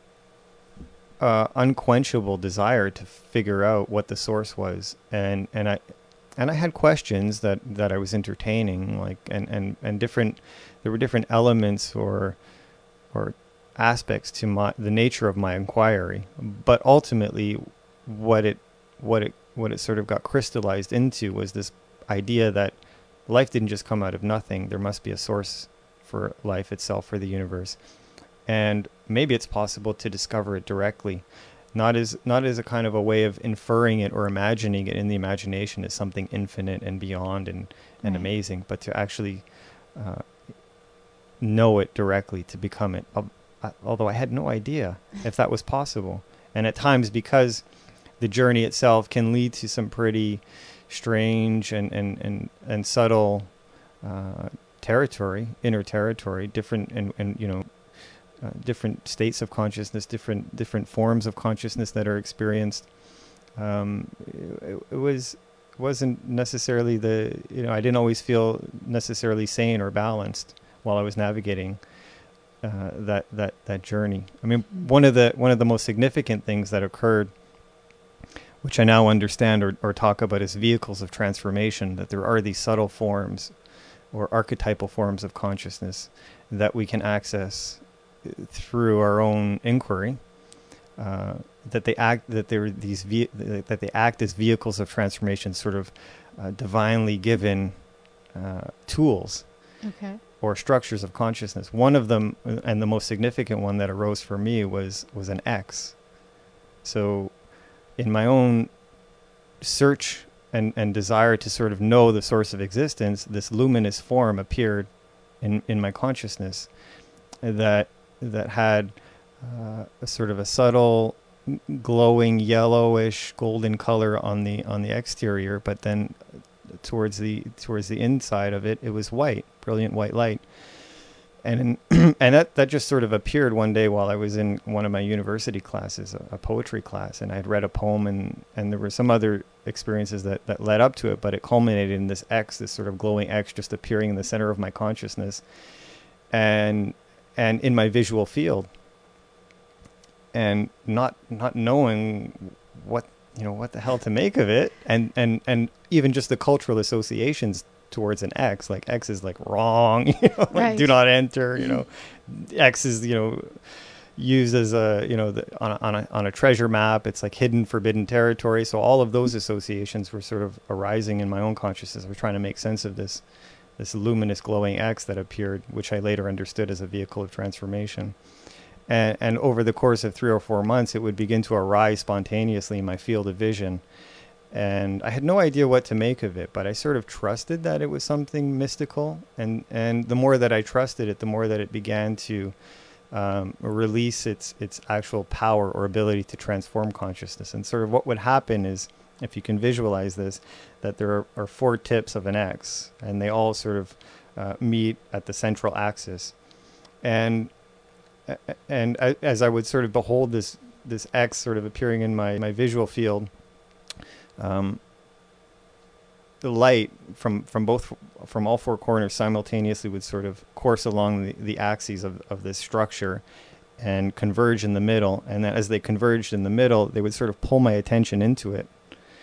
uh, unquenchable desire to figure out what the source was, and and I and I had questions that, that I was entertaining, like and, and, and different. There were different elements or or aspects to my the nature of my inquiry, but ultimately, what it what it what it sort of got crystallized into was this idea that life didn't just come out of nothing. There must be a source for life itself, for the universe. And maybe it's possible to discover it directly, not as not as a kind of a way of inferring it or imagining it in the imagination as something infinite and beyond and, and Right. amazing, but to actually uh, know it directly, to become it. Uh, although I had no idea if that was possible. And at times, because the journey itself can lead to some pretty strange and, and, and, and subtle uh, territory, inner territory, different and, and you know, uh, different states of consciousness, different different forms of consciousness that are experienced. Um, it, it was wasn't necessarily the you know I didn't always feel necessarily sane or balanced while I was navigating uh, that that that journey. I mean, Mm. one of the one of the most significant things that occurred, which I now understand or, or talk about as vehicles of transformation, that there are these subtle forms or archetypal forms of consciousness that we can access through our own inquiry, uh, that they act that they're these ve- that they act as vehicles of transformation, sort of uh, divinely given uh, tools Okay. or structures of consciousness. One of them, uh, and the most significant one that arose for me, was was an X. So, in my own search and, and desire to sort of know the source of existence, this luminous form appeared in, in my consciousness. that that had uh, a sort of a subtle glowing yellowish golden color on the on the exterior, but then towards the towards the inside of it, it was white, brilliant white light. And in, and that, that just sort of appeared one day while I was in one of my university classes, a, a poetry class, and I had read a poem, and, and there were some other experiences that, that led up to it, but it culminated in this X, this sort of glowing X just appearing in the center of my consciousness and and in my visual field. And not not knowing what you know what the hell to make of it, and, and, and even just the cultural associations towards an X, like X is like wrong, you know, like right. do not enter, you know, X is, you know, used as a, you know, the, on a, on a, on a treasure map, it's like hidden, forbidden territory. So all of those associations were sort of arising in my own consciousness. I was trying to make sense of this, this luminous glowing X that appeared, which I later understood as a vehicle of transformation. And, and over the course of three or four months, it would begin to arise spontaneously in my field of vision. And I had no idea what to make of it, but I sort of trusted that it was something mystical. And, and the more that I trusted it, the more that it began to um, release its its actual power or ability to transform consciousness. And sort of what would happen is, if you can visualize this, that there are, are four tips of an X, and they all sort of uh, meet at the central axis. And and I, as I would sort of behold this this X sort of appearing in my, my visual field, Um, the light from, from both from all four corners simultaneously would sort of course along the, the axes of, of this structure and converge in the middle. And then as they converged in the middle, they would sort of pull my attention into it.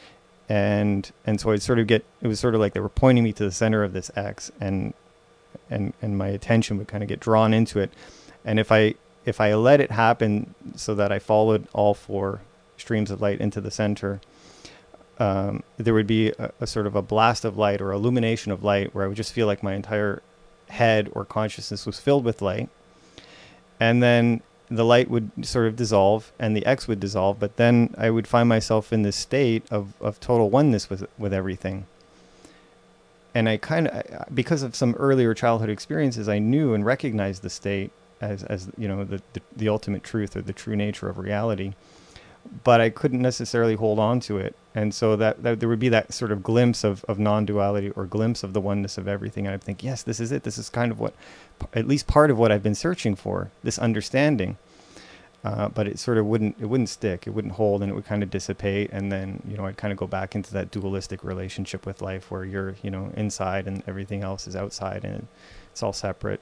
And and so I'd sort of get, it was sort of like they were pointing me to the center of this X, and and and my attention would kind of get drawn into it. And if I if I let it happen so that I followed all four streams of light into the center, Um, there would be a, a sort of a blast of light or illumination of light where I would just feel like my entire head or consciousness was filled with light. And then the light would sort of dissolve and the X would dissolve, but then I would find myself in this state of, of total oneness with, with everything. And I kind of, because of some earlier childhood experiences, I knew and recognized the state as, as you know, the, the, the ultimate truth or the true nature of reality. But I couldn't necessarily hold on to it. And so that, that there would be that sort of glimpse of, of non-duality or glimpse of the oneness of everything. And I'd think, yes, this is it. This is kind of what, at least part of what I've been searching for, this understanding. Uh, but it sort of wouldn't, it wouldn't stick. It wouldn't hold, and it would kind of dissipate. And then, you know, I'd kind of go back into that dualistic relationship with life where you're, you know, inside and everything else is outside and it's all separate.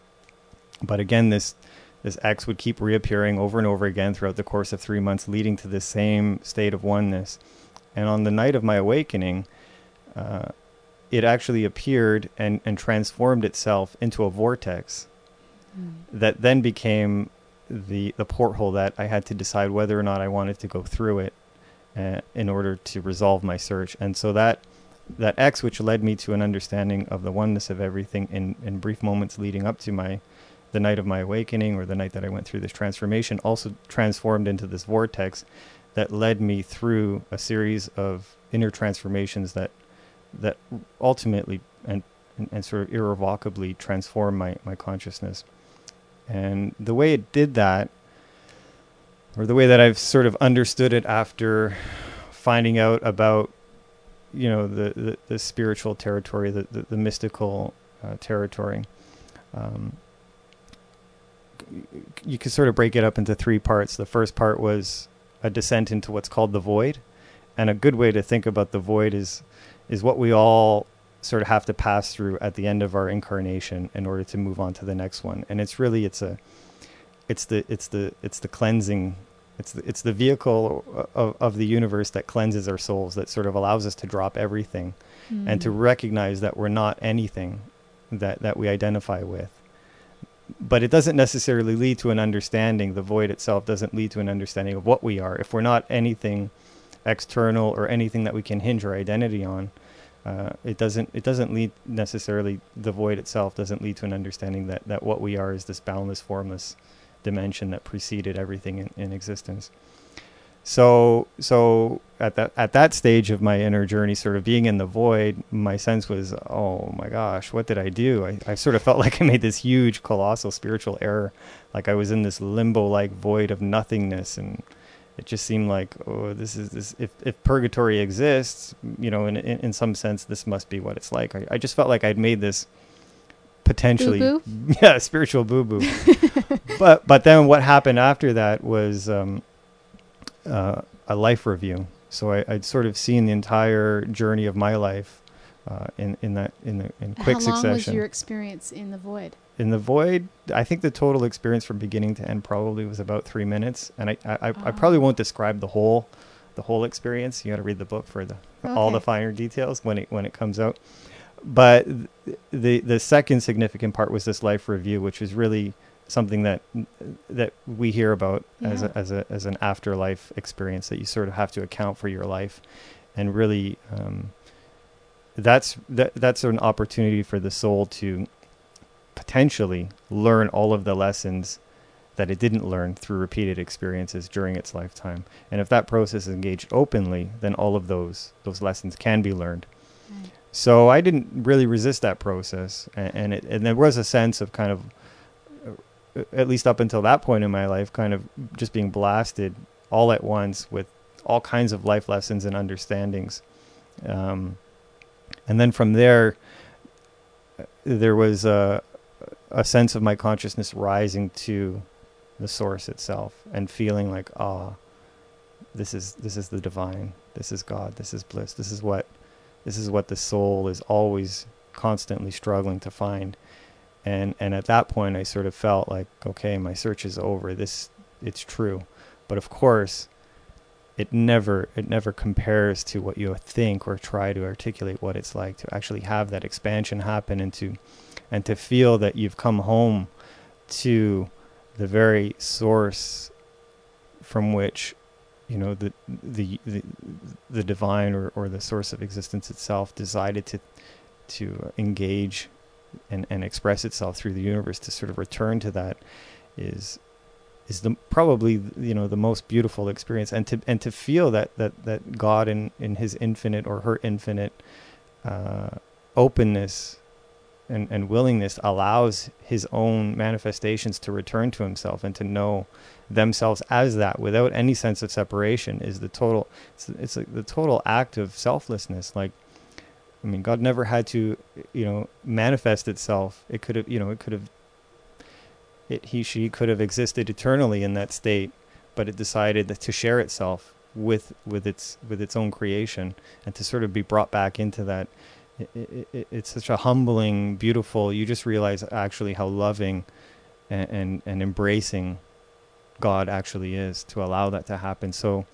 But again, this, This X would keep reappearing over and over again throughout the course of three months, leading to this same state of oneness. And on the night of my awakening, uh, it actually appeared and, and transformed itself into a vortex mm. that then became the the porthole that I had to decide whether or not I wanted to go through it uh, in order to resolve my search. And so that that X, which led me to an understanding of the oneness of everything in, in brief moments leading up to my the night of my awakening, or the night that I went through this transformation, also transformed into this vortex that led me through a series of inner transformations that that ultimately and, and, and sort of irrevocably transformed my, my consciousness. And the way it did that, or the way that I've sort of understood it after finding out about, you know, the, the, the spiritual territory, the, the, the mystical uh, territory, um, you could sort of break it up into three parts. The first part was a descent into what's called the void. And a good way to think about the void is is what we all sort of have to pass through at the end of our incarnation in order to move on to the next one. And it's really it's a it's the it's the it's the cleansing it's the, it's the vehicle of, of the universe that cleanses our souls, that sort of allows us to drop everything mm. and to recognize that we're not anything that that we identify with. But it doesn't necessarily lead to an understanding. The void itself doesn't lead to an understanding of what we are. If we're not anything external or anything that we can hinge our identity on, uh, it doesn't it doesn't lead necessarily, the void itself doesn't lead to an understanding that, that what we are is this boundless, formless dimension that preceded everything in, in existence. So, so at that at that stage of my inner journey, sort of being in the void, my sense was, oh my gosh, what did I do? I, I sort of felt like I made this huge, colossal spiritual error, like I was in this limbo-like void of nothingness, and it just seemed like, oh, this is this. If if purgatory exists, you know, in in, in some sense, this must be what it's like. I, I just felt like I'd made this potentially, Boo-boo? yeah, spiritual boo-boo. but but then what happened after that was. Um, Uh, a life review. So I, I'd sort of seen the entire journey of my life uh, in in that in the in quick How long succession. was your experience in the void? In the void, I think the total experience from beginning to end probably was about three minutes, and I I, I, Oh. I probably won't describe the whole the whole experience. You got to read the book for the all the Okay. finer details when it when it comes out. But th- the the second significant part was this life review, which was really something that that we hear about as Yeah. a, as a as an afterlife experience, that you sort of have to account for your life, and really um, that's that that's an opportunity for the soul to potentially learn all of the lessons that it didn't learn through repeated experiences during its lifetime. And if that process is engaged openly, then all of those those lessons can be learned. Right. So I didn't really resist that process, and, and it and there was a sense of kind of, at least up until that point in my life, kind of just being blasted all at once with all kinds of life lessons and understandings. Um, and then from there, there was a, a sense of my consciousness rising to the source itself and feeling like, ah, this is this is the divine, this is God, this is bliss, this is what this is what the soul is always constantly struggling to find. And and at that point, I sort of felt like, okay, my search is over. This, it's true. But of course, it never it never compares to what you think or try to articulate what it's like to actually have that expansion happen, and to, and to feel that you've come home to the very source from which, you know, the the the, the divine or, or the source of existence itself decided to to engage and, and express itself through the universe. To sort of return to that is is the probably, you know, the most beautiful experience, and to and to feel that that that God in in his infinite or her infinite uh, openness and and willingness allows his own manifestations to return to himself and to know themselves as that without any sense of separation is the total it's, it's like the total act of selflessness. Like, I mean, God never had to, you know, manifest itself. It could have, you know, it could have, it, he, she could have existed eternally in that state, but it decided that to share itself with, with its, with its own creation, and to sort of be brought back into that. It, it, it, it's such a humbling, beautiful, you just realize actually how loving and, and, and embracing God actually is, to allow that to happen. So,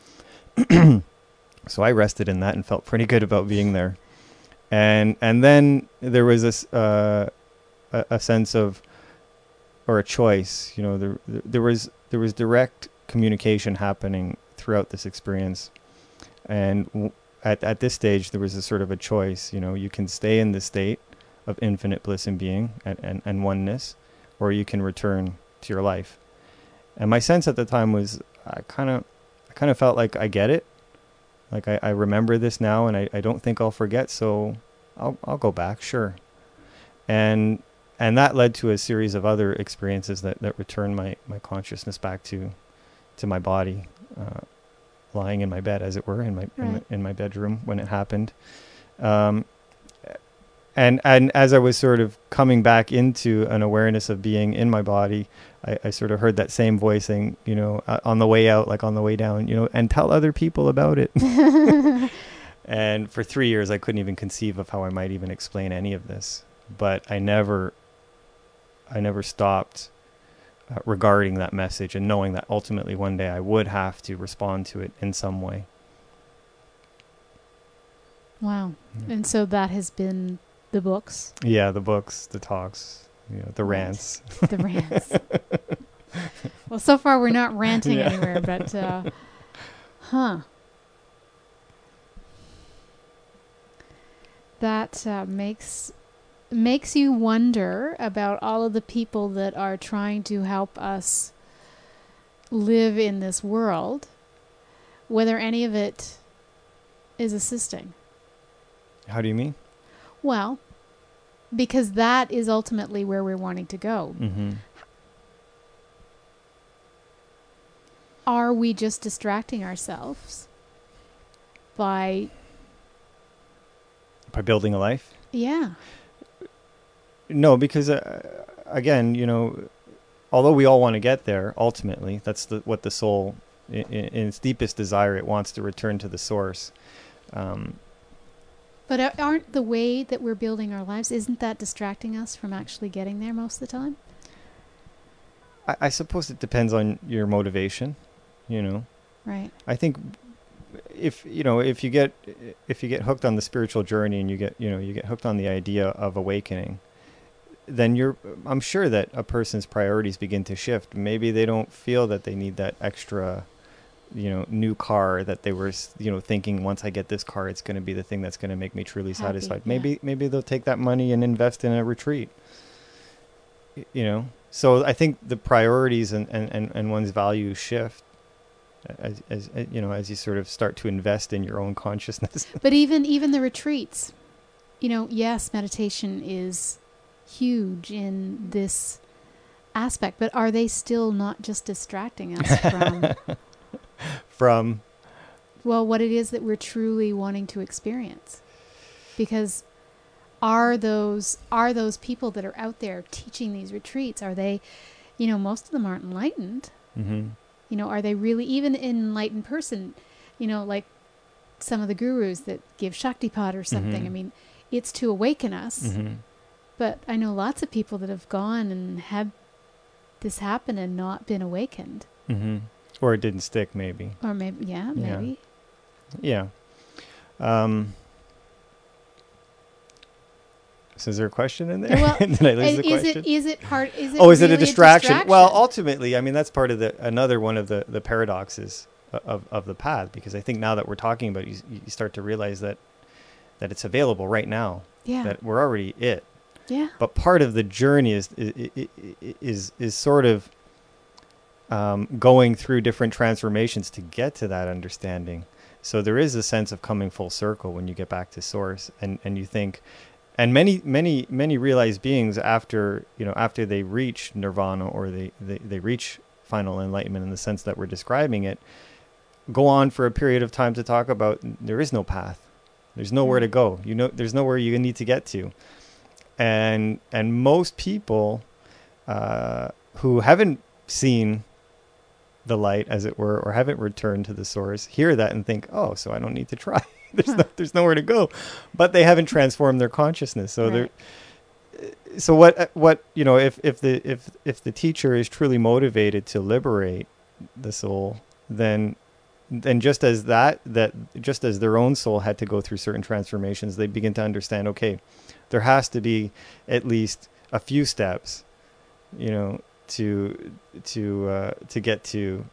so I rested in that and felt pretty good about being there. And and then there was this uh, a, a sense of, or a choice. You know, there there was there was direct communication happening throughout this experience, and w- at at this stage there was a sort of a choice. You know, you can stay in this state of infinite bliss and being and, and, and oneness, or you can return to your life. And my sense at the time was, I kind of I kind of felt like I get it. Like I, I remember this now, and I, I don't think I'll forget, so I'll I'll go back, sure. And and that led to a series of other experiences that, that returned my, my consciousness back to to my body, uh, lying in my bed, as it were, in my, Right. in my in my bedroom when it happened. Um, and and as I was sort of coming back into an awareness of being in my body, I, I sort of heard that same voice saying, you know, uh, on the way out, like on the way down, you know, and tell other people about it. And for three years, I couldn't even conceive of how I might even explain any of this. But I never, I never stopped uh, regarding that message and knowing that ultimately one day I would have to respond to it in some way. Wow. Yeah. And so that has been the books, Yeah, the books, the talks, you know, the Right. rants. the rants. Well, so far we're not ranting Yeah. anywhere, but, uh, huh. That uh, makes makes you wonder about all of the people that are trying to help us live in this world whether any of it is assisting. How do you mean? Well, because that is ultimately where we're wanting to go. Mm-hmm. Are we just distracting ourselves by... By building a life? Yeah. No, because, uh, again, you know, although we all want to get there, ultimately, that's the, what the soul, in, in its deepest desire, it wants to return to the source. Um, but aren't the way that we're building our lives, isn't that distracting us from actually getting there most of the time? I, I suppose it depends on your motivation, you know. Right. I think if, you know, if you get, if you get hooked on the spiritual journey and you get, you know, you get hooked on the idea of awakening, then you're, I'm sure that a person's priorities begin to shift. Maybe they don't feel that they need that extra, you know, new car that they were, you know, thinking, once I get this car, it's going to be the thing that's going to make me truly Happy, satisfied. yeah. Maybe, maybe they'll take that money and invest in a retreat, y- you know? So I think the priorities and, and, and, and one's values shift as, as, as, you know, as you sort of start to invest in your own consciousness. But even, even the retreats, you know, yes, meditation is huge in this aspect, but are they still not just distracting us from From well what it is that we're truly wanting to experience? Because are those are those people that are out there teaching these retreats, are they, you know, most of them aren't enlightened. mm-hmm. You know, are they really even an enlightened person, you know, like some of the gurus that give Shaktipat or something? Mm-hmm. I mean, it's to awaken us. Mm-hmm. But I know lots of people that have gone and had this happen and not been awakened. Mm-hmm. Or it didn't stick, maybe. Or maybe, yeah, Yeah. maybe. Yeah. Um, so is there a question in there? Well, Did I lose the is question? it is it part? Is it oh, is it really a distraction? distraction? Well, ultimately, I mean, that's part of the another one of the, the paradoxes of, of the path, because I think now that we're talking about it, you, you start to realize that that it's available right now. yeah, That we're already it. yeah, But part of the journey is is is, is sort of um, going through different transformations to get to that understanding. So there is a sense of coming full circle when you get back to source, and, and you think, and many many many realized beings after you know after they reach nirvana, or they, they, they reach final enlightenment in the sense that we're describing it, go on for a period of time to talk about there is no path, there's nowhere to go, you know, there's nowhere you need to get to. And and most people uh, who haven't seen the light, as it were, or haven't returned to the source, hear that and think, oh, so I don't need to try. there's Huh. no, there's nowhere to go. But they haven't transformed their consciousness. So Right. they're so what what you know if if the if if the teacher is truly motivated to liberate the soul, then then just as that that just as their own soul had to go through certain transformations, they begin to understand, okay, there has to be at least a few steps, you know, to to uh, to get to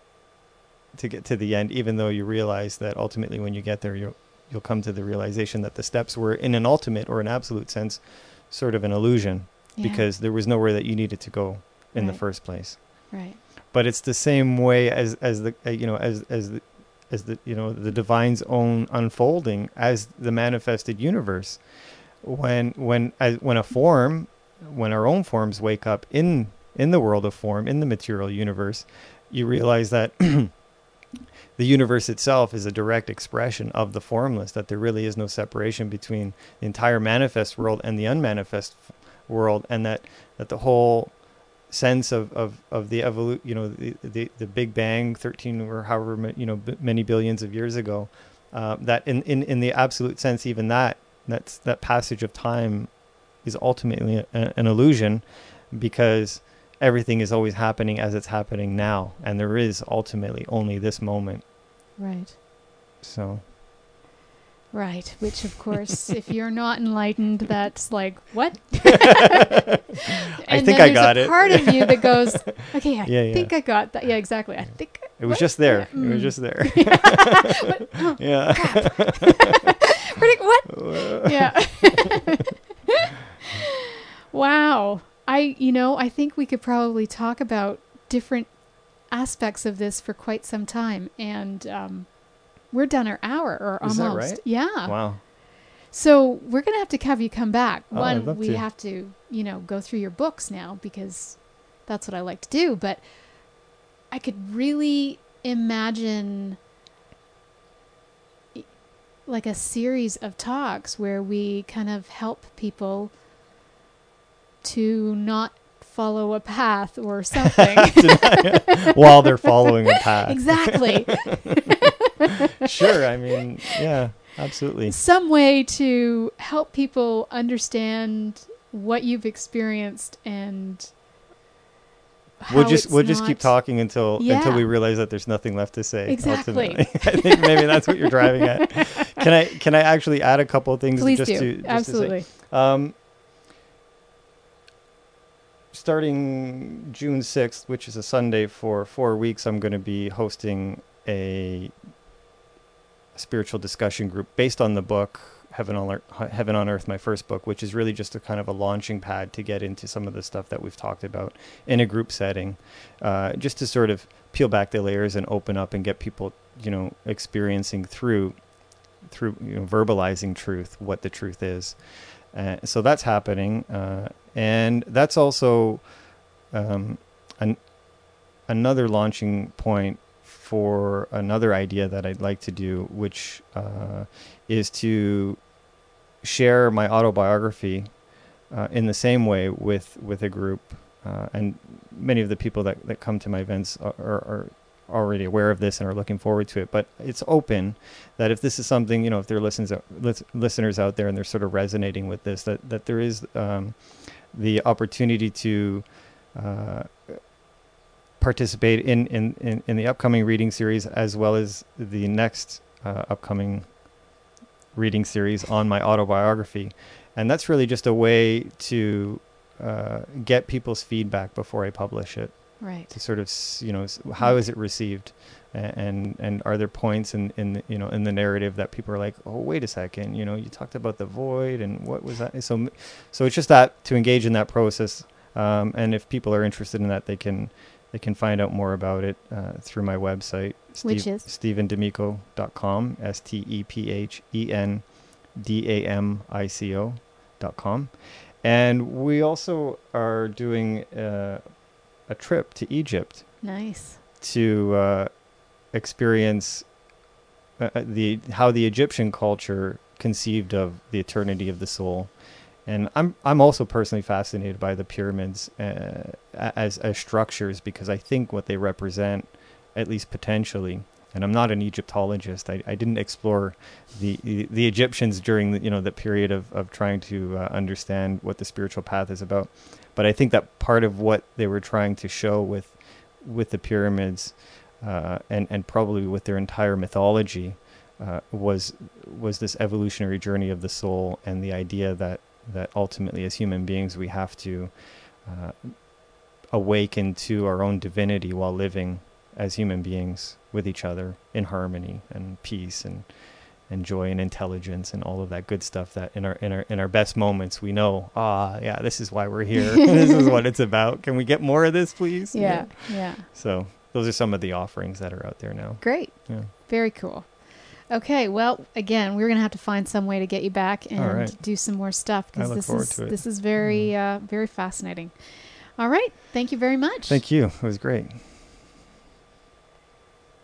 to get to the end. Even though you realize that ultimately, when you get there, you'll you'll come to the realization that the steps were, in an ultimate or an absolute sense, sort of an illusion, yeah. because there was nowhere that you needed to go in the Right. first place. Right. But it's the same way as as the uh, you know as as the as the you know the divine's own unfolding as the manifested universe. When when as when a form, when our own forms wake up in in the world of form, in the material universe, you realize that the universe itself is a direct expression of the formless, that there really is no separation between the entire manifest world and the unmanifest f- world, and that that the whole sense of of of the evolu- you know the, the the Big Bang, thirteen or however ma- you know b- many billions of years ago, uh, that in, in in the absolute sense, even that that's that passage of time is ultimately a, an illusion, because everything is always happening as it's happening now, and there is ultimately only this moment. Right. So Right. Which, of course, if you're not enlightened, that's like, what? I And think then I there's got a it. part of you that goes, okay, I Yeah, yeah. think I got that. Yeah, exactly. I think it was what? just there. Yeah, It was mm. just there. What? Oh, Yeah. Predict what? Yeah. Wow. I, you know, I think we could probably talk about different aspects of this for quite some time, and um, we're done our hour or Is almost. that right? Yeah. Wow. So we're gonna have to have you come back. Oh, I'd One, love we to. have to, you know, go through your books now because that's what I like to do. But I could really imagine like a series of talks where we kind of help people to not follow a path or something. While they're following a path. Exactly. Sure. I mean, yeah, absolutely. Some way to help people understand what you've experienced, and how We'll just it's we'll just keep not- talking until Yeah. until we realize that there's nothing left to say. Exactly. ultimately. I think maybe that's what you're driving at. Can I can I actually add a couple of things Please just do. to just Absolutely. To say? Um, starting June sixth, which is a Sunday, for four weeks, I'm going to be hosting a spiritual discussion group based on the book Heaven on Earth, Heaven on Earth, my first book, which is really just a kind of a launching pad to get into some of the stuff that we've talked about in a group setting, uh, just to sort of peel back the layers and open up and get people, you know, experiencing through, through you know, verbalizing truth, what the truth is. Uh, so that's happening, uh, and that's also um, an, another launching point for another idea that I'd like to do, which uh, is to share my autobiography uh, in the same way with, with a group. Uh, and many of the people that, that come to my events are, are, are already aware of this and are looking forward to it. But it's open that if this is something, you know, if there are listeners, listeners out there and they're sort of resonating with this, that, that there is um, the opportunity to uh, participate in, in, in, in the upcoming reading series, as well as the next uh, upcoming reading series on my autobiography. And that's really just a way to uh, get people's feedback before I publish it. Right. To sort of, you know, how is it received, and and are there points in in the, you know, in the narrative that people are like, oh, wait a second, you know, you talked about the void and what was that? So, so it's just that, to engage in that process, um, and if people are interested in that, they can they can find out more about it uh, through my website, Which Steve, is stephen demico dot com, S T E P H E N D A M I C O dot com, and we also are doing Uh, a trip to Egypt. Nice. To uh, experience uh, the how the Egyptian culture conceived of the eternity of the soul, and I'm I'm also personally fascinated by the pyramids uh, as as structures, because I think what they represent, at least potentially. And I'm not an Egyptologist. I, I didn't explore the, the the Egyptians during the, you know, the period of, of trying to uh, understand what the spiritual path is about. But I think that part of what they were trying to show with with the pyramids, uh, and and probably with their entire mythology, uh, was was this evolutionary journey of the soul, and the idea that that ultimately, as human beings, we have to uh, awaken to our own divinity while living as human beings with each other in harmony and peace and and joy and intelligence and all of that good stuff that in our in our in our best moments we know, ah, yeah, this is why we're here. This is what it's about. Can we get more of this, please? Yeah, yeah. yeah. So those are some of the offerings that are out there now. Great. Yeah. Very cool. Okay, well, again, we're going to have to find some way to get you back and right. do some more stuff, because this forward is to it. this is very uh, very fascinating. All right, thank you very much. Thank you. It was great.